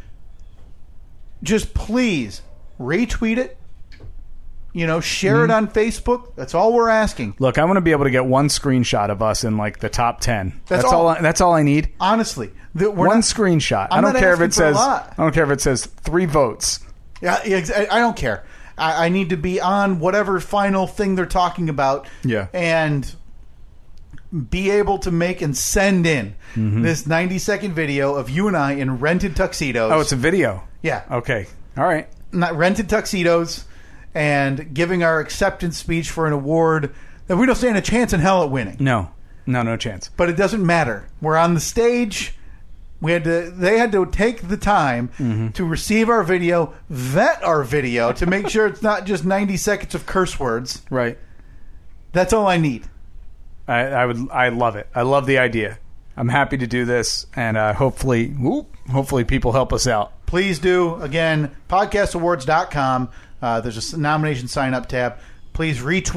Just please retweet it. You know, share Mm-hmm. it on Facebook. That's all we're asking. Look, I want to be able to get one screenshot of us in like the top ten. That's That's, all- all. I, that's all I need. Honestly, the, we're One not, screenshot. I'm I don't not care if asking it for a says. lot. I don't care if it says three votes. Yeah, yeah, ex- I I don't care. I, I need to be on whatever final thing they're talking about. Yeah. And be able to make and send in Mm-hmm. this ninety second video of you and I in rented tuxedos. Oh, it's a video. yeah, Okay. All right. not rented tuxedos, and giving our acceptance speech for an award that we don't stand a chance in hell at winning. No. No. No chance. But it doesn't matter. We're on the stage. We had to. They had to take the time Mm-hmm. to receive our video, vet our video to make sure it's not just ninety seconds of curse words. Right. That's all I need. I, I would. I love it. I love the idea. I'm happy to do this, and uh, hopefully, whoop, hopefully, people help us out. Please do. Again, podcast awards dot com. Uh, there's a nomination sign up tab. Please retweet it.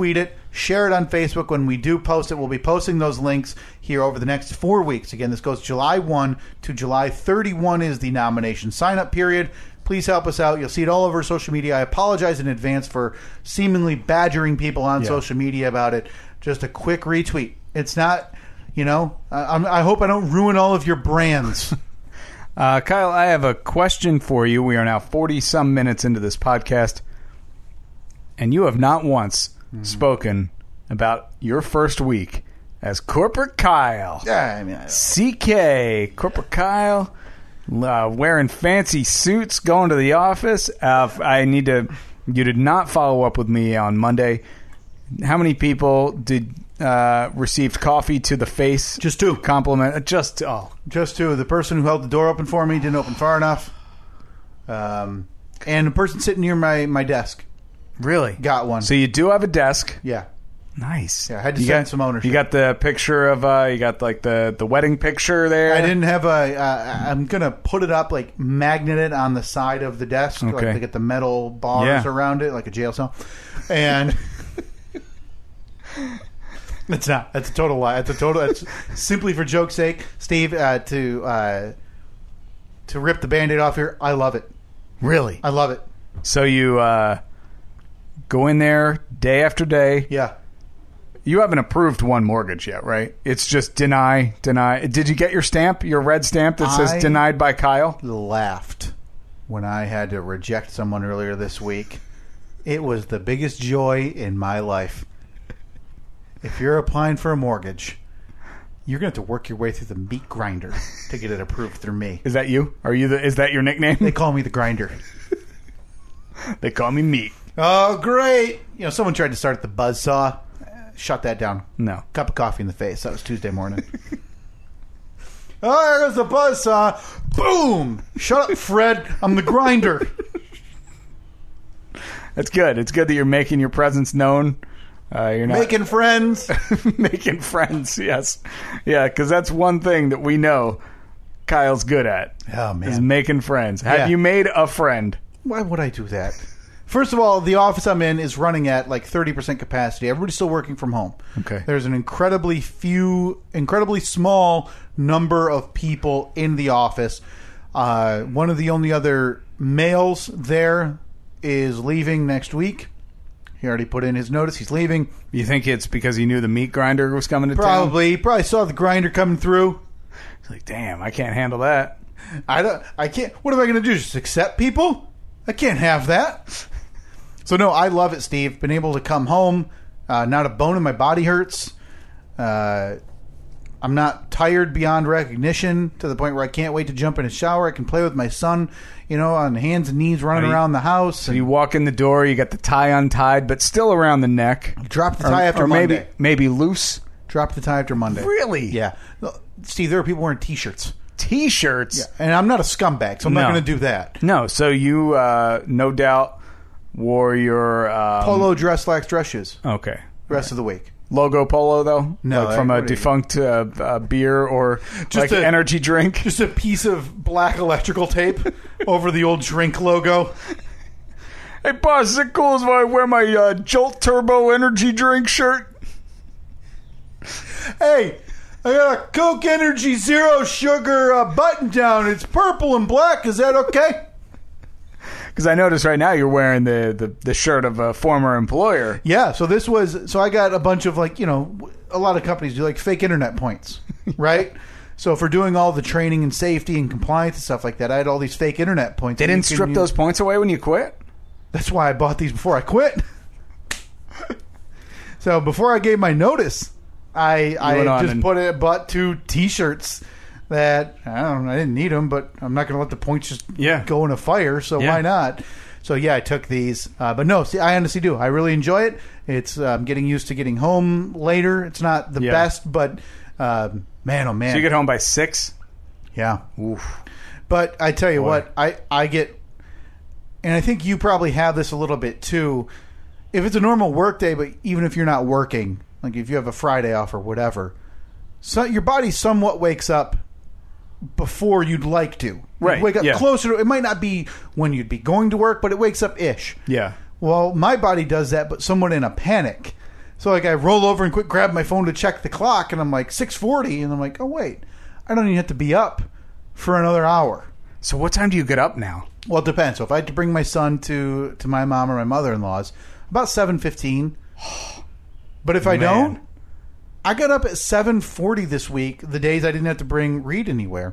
Share it on Facebook. When we do post it, we'll be posting those links here over the next four weeks. Again, this goes July first to July thirty-first is the nomination sign-up period. Please help us out. You'll see it all over social media. I apologize in advance for seemingly badgering people on Yeah. social media about it. Just a quick retweet. It's not, you know, I, I'm, I hope I don't ruin all of your brands. Uh, Kyle, I have a question for you. We are now forty-some minutes into this podcast, and you have not once mm. spoken about your first week as Corporate Kyle. Yeah, I mean, I C K, Corporate Kyle, uh, wearing fancy suits, going to the office. Uh, I need to... You did not follow up with me on Monday. How many people did... Uh, received coffee to the face. Just two. Compliment. Just oh, Just two. The person who held the door open for me didn't open far enough. Um, and the person sitting near my, my desk really got one. So you do have a desk. Yeah. Nice. Yeah, I had to you send got, some ownership. You got the picture of, uh, you got like the, the wedding picture there. I didn't have a, uh, I'm going to put it up, like magneted on the side of the desk. Okay. Like to get the metal bars Yeah. around it, like a jail cell. And... It's not. That's a total lie. It's a total. It's simply for joke's sake, Steve. Uh, to uh, to rip the Band-Aid off here. I love it. Really? I love it. So you uh, go in there day after day. Yeah. You haven't approved one mortgage yet, right? It's just deny, deny. Did you get your stamp, your red stamp that says I denied by Kyle? Laughed when I had to reject someone earlier this week. It was the biggest joy in my life. If you're applying for a mortgage, you're going to have to work your way through the meat grinder to get it approved through me. Is that you? Are you the? Is that your nickname? They call me the grinder. They call me Meat. Oh, great. You know, someone tried to start the buzzsaw. Shut that down. No. Cup of coffee in the face. That was Tuesday morning. Oh, there's the buzzsaw. Boom. Shut up, Fred. I'm the grinder. That's good. It's good that you're making your presence known. Uh, you're not Making friends. making friends. Yes, yeah, because that's one thing that we know Kyle's good at. Oh, man. Is making friends. Have Yeah. you made a friend? Why would I do that? First of all, the office I'm in is running at like thirty percent capacity. Everybody's still working from home. Okay. There's an incredibly few, incredibly small number of people in the office. Uh, one of the only other males there is leaving next week. He already put in his notice. He's leaving. You think it's because he knew the meat grinder was coming to town? Probably. He probably saw the grinder coming through. He's like, damn, I can't handle that. I don't. I can't. What am I going to do? Just accept people? I can't have that. So no, I love it, Steve. Been able to come home, uh, not a bone in my body hurts. Uh, I'm not tired beyond recognition to the point where I can't wait to jump in a shower. I can play with my son, you know, on hands and knees, running Right. around the house. So you walk in the door, you got the tie untied, but still around the neck. Drop the tie after or maybe Monday. maybe loose. Drop the tie after Monday. Really? Yeah. No, Steve, there are people wearing T-shirts. T-shirts. Yeah. And I'm not a scumbag, so I'm No. not going to do that. No, so you uh, no doubt wore your um, Polo dress slacks dress shoes. Okay. Rest of the week. Logo polo though, No, like from that- a what do you- defunct uh, uh, beer or Just like a- energy drink. Just a piece of black electrical tape over the old drink logo. Hey boss, is it cool if I wear my uh, Jolt Turbo energy drink shirt? Hey, I got a Coke Energy Zero Sugar uh, button down. It's purple and black. Is that okay? Because I notice right now you're wearing the, the, the shirt of a former employer. Yeah, so this was, so I got a bunch of like, you know, a lot of companies do like fake internet points, right? So for doing all the training and safety and compliance and stuff like that, I had all these fake internet points. They that you didn't can strip use. those points away when you quit? That's why I bought these before I quit. So before I gave my notice, I I went on just and- put it bought two T-shirts that I don't know, I didn't need them, but I'm not going to let the points just Yeah. go in a fire. So Yeah. why not? So yeah, I took these, uh, but no, see, I honestly do. I really enjoy it. It's um, getting used to getting home later. It's not the Yeah. best, but um, man, oh man, So you get home by six? yeah. Oof. But I tell you Boy. what, I, I get, and I think you probably have this a little bit too. If it's a normal work day, but even if you're not working, like if you have a Friday off or whatever, so your body somewhat wakes up before you'd like to. You'd Right, wake up yeah. closer to, it might not be when you'd be going to work, but it wakes up ish. Yeah. Well, my body does that, but somewhat in a panic. So like I roll over and quick grab my phone to check the clock, and I'm like six forty, and I'm like, oh wait, I don't even have to be up for another hour. So what time do you get up now? Well, it depends. So if I had to bring my son to, to my mom or my mother-in-law's, about seven fifteen. But if I Man. don't, I got up at seven forty this week, the days I didn't have to bring Reed anywhere.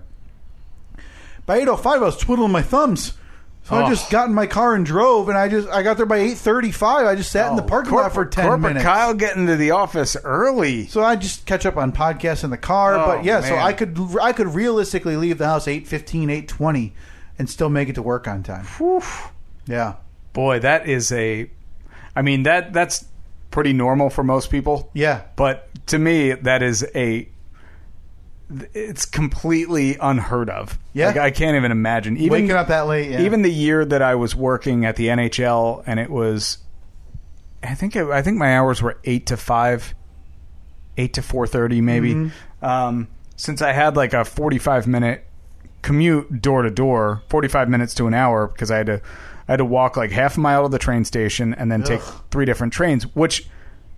By eight oh five, I was twiddling my thumbs. So Oh. I just got in my car and drove, and I just I got there by eight thirty-five. I just sat in the parking lot for ten Corporate minutes. Kyle getting to the office early. So I just catch up on podcasts in the car. Oh, but yeah, so man. I could I could realistically leave the house eight fifteen, eight twenty and still make it to work on time. Whew. Yeah. Boy, that is a... I mean, that that's pretty normal for most people. Yeah. But to me, that is a... It's completely unheard of. Yeah. Like, I can't even imagine. Even, Waking up that late, yeah. Even the year that I was working at the N H L, and it was... I think it, I think my hours were eight to five, eight to four thirty maybe. Mm-hmm. Um, since I had like a forty-five minute commute door to door, forty-five minutes to an hour, because I had to I had to walk like half a mile to the train station and then take Ugh. three different trains, which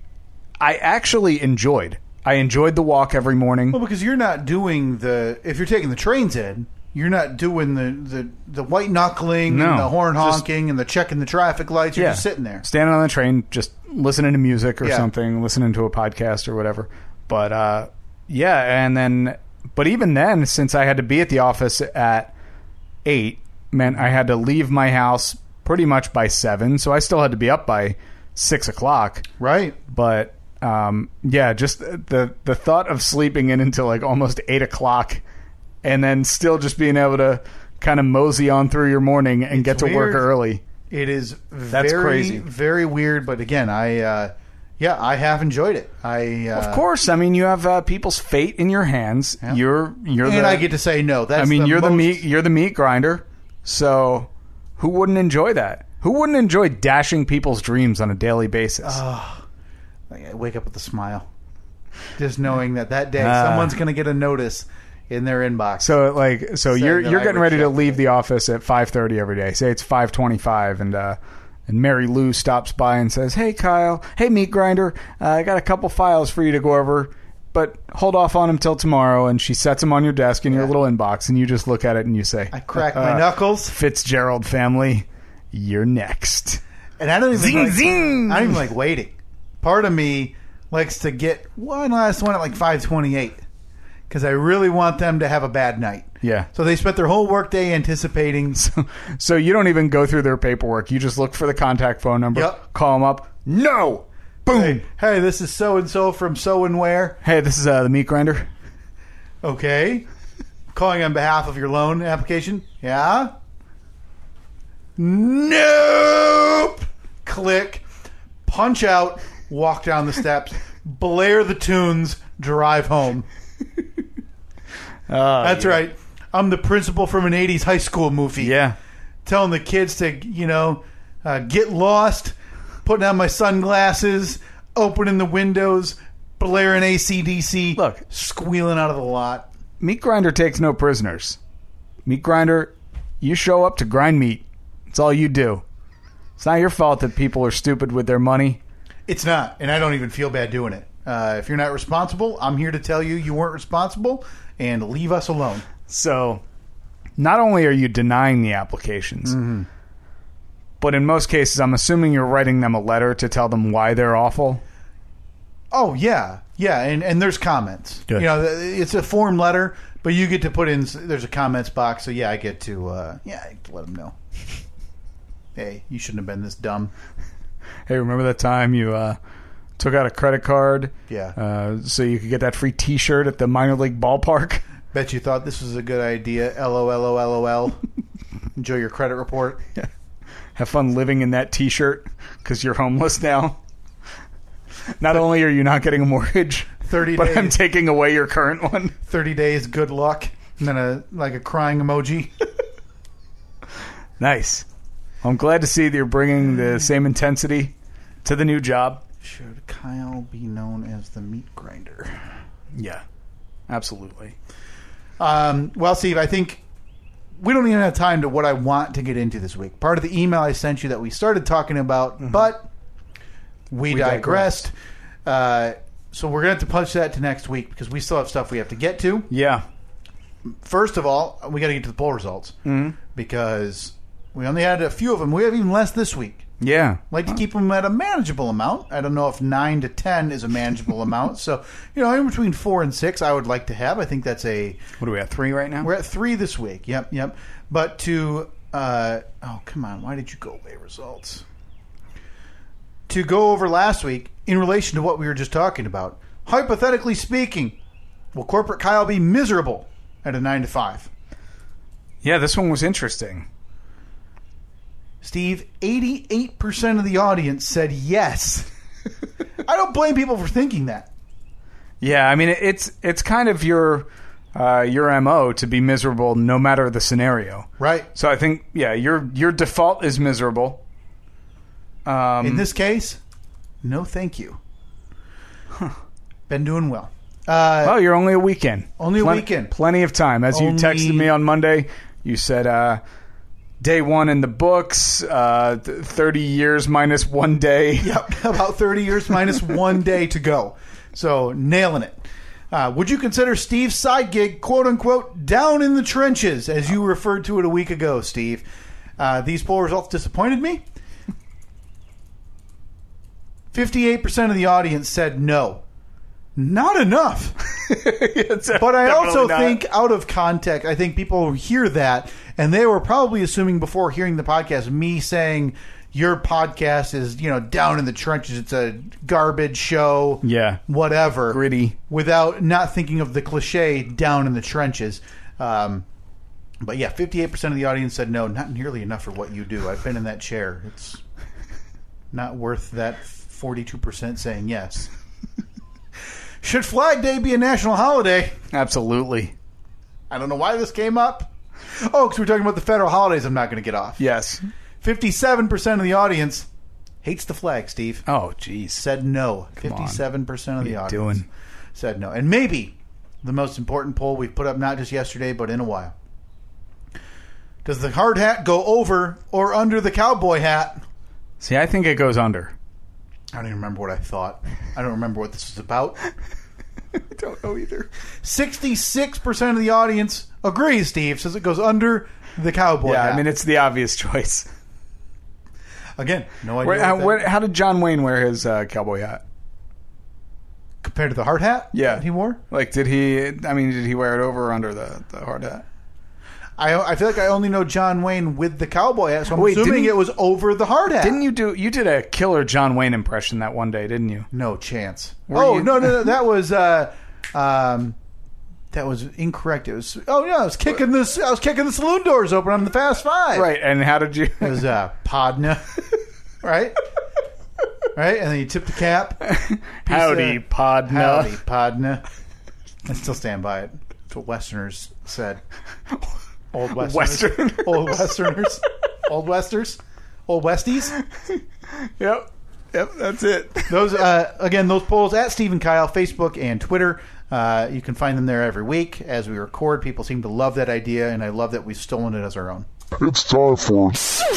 I actually enjoyed. I enjoyed the walk every morning. Well, because you're not doing the... If you're taking the trains in, you're not doing the, the, the white knuckling No, and the horn just- honking and the checking the traffic lights. You're just sitting there. standing on the train, just listening to music or Yeah. something, listening to a podcast or whatever. But uh, yeah, and then, but even then, since I had to be at the office at eight, meant I had to leave my house pretty much by seven, so I still had to be up by six o'clock. Right. But um, yeah, just the the thought of sleeping in until like almost eight o'clock, and then still just being able to kind of mosey on through your morning and It's get to work weird. early. It is That's very, crazy. very weird. But again, I... Uh, yeah, I have enjoyed it. I uh, Of course, I mean you have uh, people's fate in your hands. Yeah. You're you're and the, I get to say no. That's I mean the you're the most- meat you're the meat grinder. So who wouldn't enjoy that? Who wouldn't enjoy dashing people's dreams on a daily basis? I wake up with a smile, just knowing that that day Ah. someone's going to get a notice in their inbox. so like so Saying you're that you're I getting ready to reject leave it. the office at five thirty every day. Say it's five twenty-five and uh and Mary Lou stops by and says, "Hey Kyle, hey meat grinder, uh, I got a couple files for you to go over, but hold off on them till tomorrow." And she sets them on your desk in your little inbox, and you just look at it and you say, I crack my uh, knuckles, Fitzgerald family, you're next. and I don't even Zing, like, zing. I don't even like waiting. Part of me likes to get one last one at like five twenty-eight because I really want them to have a bad night. Yeah. So they spent their whole workday anticipating. So you don't even go through their paperwork. You just look for the contact phone number, Yep. call them up. No! Boom! Hey, hey, this is so and so from so and where. Hey, this is uh, the meat grinder. Okay. Calling on behalf of your loan application. Yeah. Nope. Click. Punch out. Walk down the steps. Blare the tunes. Drive home. Uh, That's yeah. right. I'm the principal from an eighties high school movie. Yeah. Telling the kids to, you know, uh, get lost, putting on my sunglasses, opening the windows, blaring A C D C. Look. Squealing out of the lot. Meat grinder takes no prisoners. Meat grinder, you show up to grind meat. It's all you do. It's not your fault that people are stupid with their money. It's not, and I don't even feel bad doing it. Uh, if you're not responsible, I'm here to tell you you weren't responsible, and leave us alone. So, not only are you denying the applications, Mm-hmm. but in most cases, I'm assuming you're writing them a letter to tell them why they're awful. Oh, yeah. Yeah, and, and there's comments. Good. You know, it's a form letter, but you get to put in, there's a comments box, so yeah, I get to, uh, yeah, I get to let them know. Hey, you shouldn't have been this dumb. Hey, remember that time you uh, took out a credit card Yeah. uh, so you could get that free T-shirt at the minor league ballpark? Bet you thought this was a good idea. L O L O L O L. Enjoy your credit report. Have fun living in that T-shirt because you're homeless now. Not only are you not getting a mortgage, thirty but days. I'm taking away your current one. thirty days, good luck. And then a like a crying emoji. Nice. I'm glad to see that you're bringing the same intensity to the new job. Should Kyle be known as the meat grinder? Yeah, absolutely. Um, well, Steve, I think we don't even have time to what I want to get into this week. Part of the email I sent you that we started talking about, but we, We digressed. Uh, so we're going to have to punch that to next week because we still have stuff we have to get to. Yeah. First of all, we got to get to the poll results Mm-hmm. because we only had a few of them. We have even less this week. Yeah. Like to keep them at a manageable amount. I don't know if nine to ten is a manageable amount. So, you know, in between four and six, I would like to have. I think that's a. What are we at? Three right now? We're at three this week. Yep, yep. But to. Uh, oh, come on. Why did you go away, results? To go over last week in relation to what we were just talking about. Hypothetically speaking, will Corporate Kyle be miserable at a nine to five? Yeah, this one was interesting. Steve, eighty-eight percent of the audience said yes. I don't blame people for thinking that. Yeah, I mean, it's it's kind of your uh, your M O to be miserable no matter the scenario. Right. So I think, yeah, your your default is miserable. Um, In this case, no thank you. Huh. Been doing well. Uh, well, you're only a weekend. Only a Plen- weekend. Plenty of time. As you Only- texted me on Monday, you said uh, day one in the books, uh, th- thirty years minus one day. Yep, about thirty years minus one day to go. So, nailing it. Uh, would you consider Steve's side gig, quote-unquote, down in the trenches, as you referred to it a week ago, Steve? Uh, these poll results disappointed me. fifty-eight percent of the audience said no. Not enough. But I also not. think out of context, I think people hear that, and they were probably assuming before hearing the podcast, me saying your podcast is, you know, down in the trenches. It's a garbage show. Yeah. Whatever. Gritty. Without not thinking of the cliche down in the trenches. Um, but yeah, fifty-eight percent of the audience said no, not nearly enough for what you do. I've been in that chair. It's not worth that forty-two percent saying yes. Should Flag Day be a national holiday? Absolutely. I don't know why this came up. Oh, because we're talking about the federal holidays I'm not going to get off. Yes. fifty-seven percent of the audience hates the flag, Steve. Oh, jeez. Said no. Come on. fifty-seven percent of the What are you audience doing? said no. And maybe the most important poll we've put up not just yesterday, but in a while. Does the hard hat go over or under the cowboy hat? See, I think it goes under. I don't even remember what I thought. I don't remember what this was about. I don't know either. sixty-six percent of the audience agrees, Steve. Says it goes under the cowboy Yeah, hat. I mean, it's the obvious choice. Again, no idea. Where, what how, that- where, how did John Wayne wear his uh, cowboy hat? compared to the hard hat Yeah. that he wore? Like, did he, I mean, did he wear it over or under the, the hard hat? I I feel like I only know John Wayne with the cowboy hat, so I'm Wait, assuming didn't- it was over the hard hat. Didn't you do, you did a killer John Wayne impression that one day, didn't you? No chance. Were oh you- no, no, no, that was uh, um, that was incorrect. It was oh yeah, I was kicking this. I was kicking the saloon doors open. I'm the Fast Five. Right, and how did you? It was uh, Podna, right? Right, and then you tip the cap. Howdy, uh, Podna. Howdy, Podna. I still stand by it. That's what Westerners said. Old Westerners. Western. Old Westerners. Old Westers. Old Westies. Yep, yep, that's it. Those uh, again, those polls at Stephen Kyle, Facebook and Twitter. Uh, you can find them there every week as we record. People seem to love that idea, and I love that we've stolen it as our own. It's time for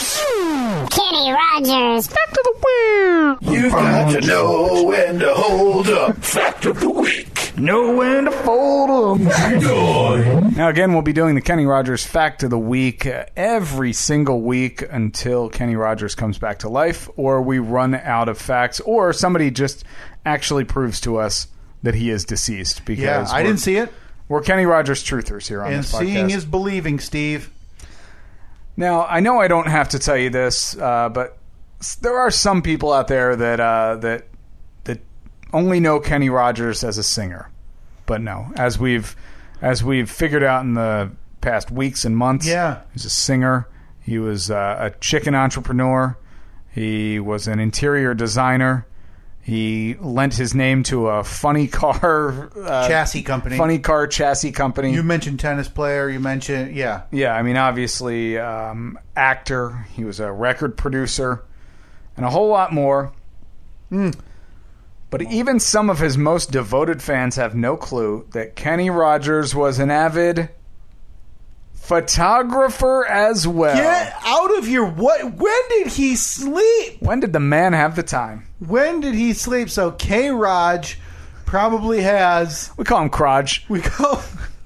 Kenny Rogers. Back to the wheel. You got to know when to hold up. Fact of the week. Know when to fold 'em. Now, again, we'll be doing the Kenny Rogers Fact of the Week uh, every single week until Kenny Rogers comes back to life, or we run out of facts, or somebody just actually proves to us that he is deceased. Because Yeah, I we're- didn't see it. We're Kenny Rogers truthers here on And this podcast. seeing is believing, Steve. Now, I know I don't have to tell you this, uh, but s- there are some people out there that uh, that that only know Kenny Rogers as a singer. But no, as we've as we've figured out in the past weeks and months, Yeah. he's a singer. He was uh, a chicken entrepreneur. He was an interior designer. He lent his name to a funny car uh, Chassis company. funny car chassis company. You mentioned tennis player. You mentioned, yeah. Yeah, I mean, obviously, um, actor. He was a record producer, and a whole lot more. Mm. But even some of his most devoted fans have no clue that Kenny Rogers was an avid photographer as well. Get out of here. What? When did he sleep? When did the man have the time? When did he sleep? So K-Raj probably has... We call him Kraj. We call...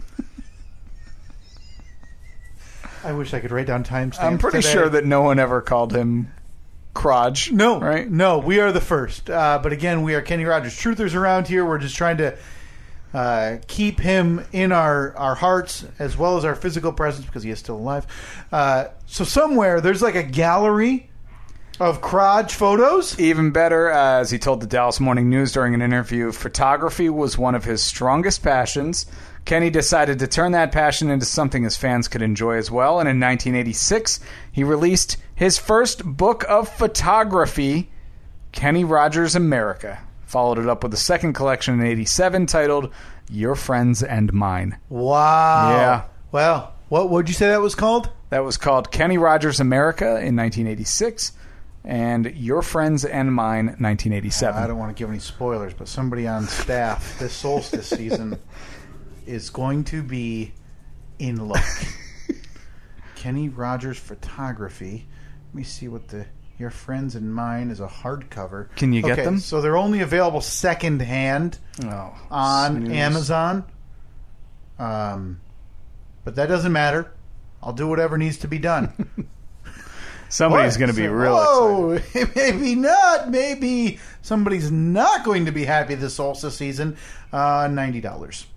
I wish I could write down timestamps. I'm pretty today. sure that no one ever called him Kraj. No, right? No, we are the first. Uh, but again, we are Kenny Rogers truthers around here. We're just trying to uh, keep him in our, our hearts as well as our physical presence because he is still alive. Uh, so somewhere there's like a gallery of Kraj photos. Even better, uh, as he told the Dallas Morning News during an interview, photography was one of his strongest passions. Kenny decided to turn that passion into something his fans could enjoy as well, and in nineteen eighty-six, he released his first book of photography, Kenny Rogers America. Followed it up with a second collection in eighty-seven titled Your Friends and Mine. Wow. Yeah. Well, what would you say that was called? That was called Kenny Rogers America in nineteen eighty-six, and Your Friends and Mine, nineteen eighty-seven. I don't want to give any spoilers, but somebody on staff this solstice season is going to be in luck. Kenny Rogers Photography. Let me see what the Your Friends and Mine is a hardcover. Can you get okay, them? So they're only available secondhand Oh, on snooze. Amazon. Um, but that doesn't matter. I'll do whatever needs to be done. Somebody's What? going to be So- real excited. Whoa, maybe not. Maybe somebody's not going to be happy this solstice season. Uh, ninety dollars.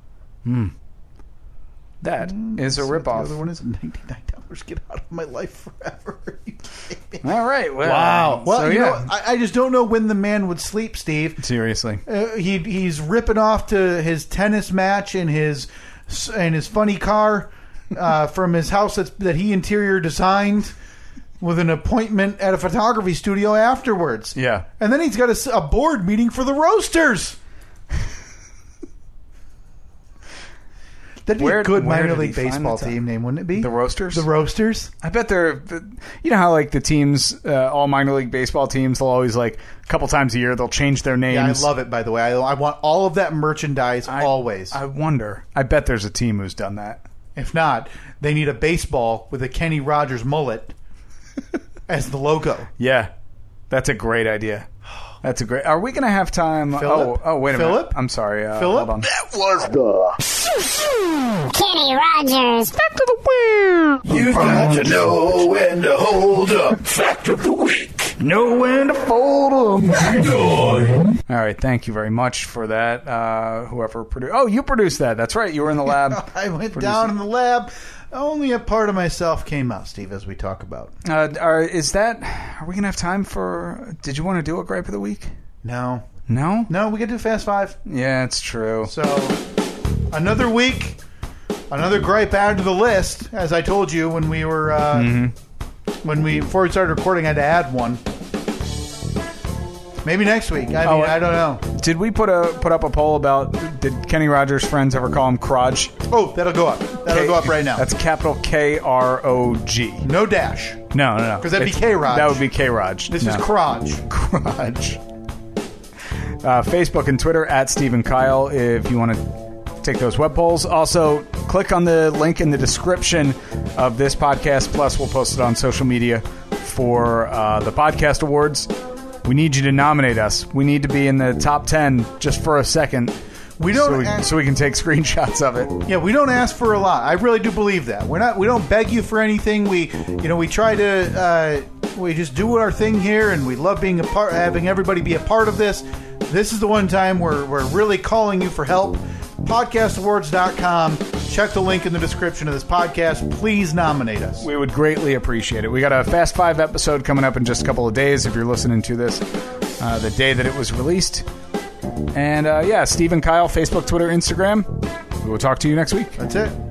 That is a The ripoff. other one is ninety-nine dollars. Get out of my life forever. Are you kidding me? All right. Well, Wow. Well, so, you yeah. know, I, I just don't know when the man would sleep, Steve. Seriously. Uh, he he's ripping off to his tennis match in his in his funny car uh, from his house that's, that he interior designed, with an appointment at a photography studio afterwards. Yeah. And then he's got a, s- a board meeting for the Roasters. That'd be Where- a good where minor did he league find baseball the time? team name, wouldn't it be? The Roasters? The Roasters. I bet they're, you know how like the teams, uh, all minor league baseball teams, they'll always like a couple times a year they'll change their names. Yeah, I love it, by the way. I, I want all of that merchandise I- always. I wonder. I bet there's a team who's done that. If not, they need a baseball with a Kenny Rogers mullet as the logo. Yeah, that's a great idea. That's a great. Are we going to have time? Philip? Oh, oh, wait a minute. Philip? I'm sorry. Uh, Philip? Hold on. Kenny Rogers. Back to the wheel. You got to know when to hold up. Fact of the week. Know when to fold 'em. Good. All right, thank you very much for that. Uh, whoever produced. Oh, you produced that. That's right. You were in the lab. I went producing. down in the lab. Only a part of myself came out, Steve, as we talk about. Uh, are, is that? Are we gonna have time for? Did you want to do a gripe of the week? No. No. No, we get to Fast Five. Yeah, it's true. So, another week, another gripe added to the list. As I told you when we were, uh, Mm-hmm. when we, before we started recording, I had to add one. Maybe next week. I Oh, mean, I don't know. Did we put a put up a poll about did Kenny Rogers' friends ever call him Kraj? Oh, that'll go up. That'll K- go up right now. That's capital K R O G. No dash. No, no, no. 'Cause that'd be It's- K-Raj. That would be K-Raj. This No. is Crotch. Kraj. Uh, Facebook and Twitter at Stephen Kyle if you want to take those web polls. Also, click on the link in the description of this podcast. Plus, we'll post it on social media for uh, the podcast awards. We need you to nominate us. We need to be in the top ten just for a second. We don't so we, ask- so we can take screenshots of it. Yeah, we don't ask for a lot. I really do believe that. We're not. We don't beg you for anything. We, you know, we try to. Uh, we just do our thing here, and we love being a part, having everybody be a part of this. This is the one time where we're really calling you for help. podcast awards dot com. Check the link in the description of this podcast. Please nominate us. We would greatly appreciate it. We got a Fast Five episode coming up in just a couple of days if you're listening to this, uh, the day that it was released. And uh, yeah, Steve and Kyle, Facebook, Twitter, Instagram. We will talk to you next week. That's it.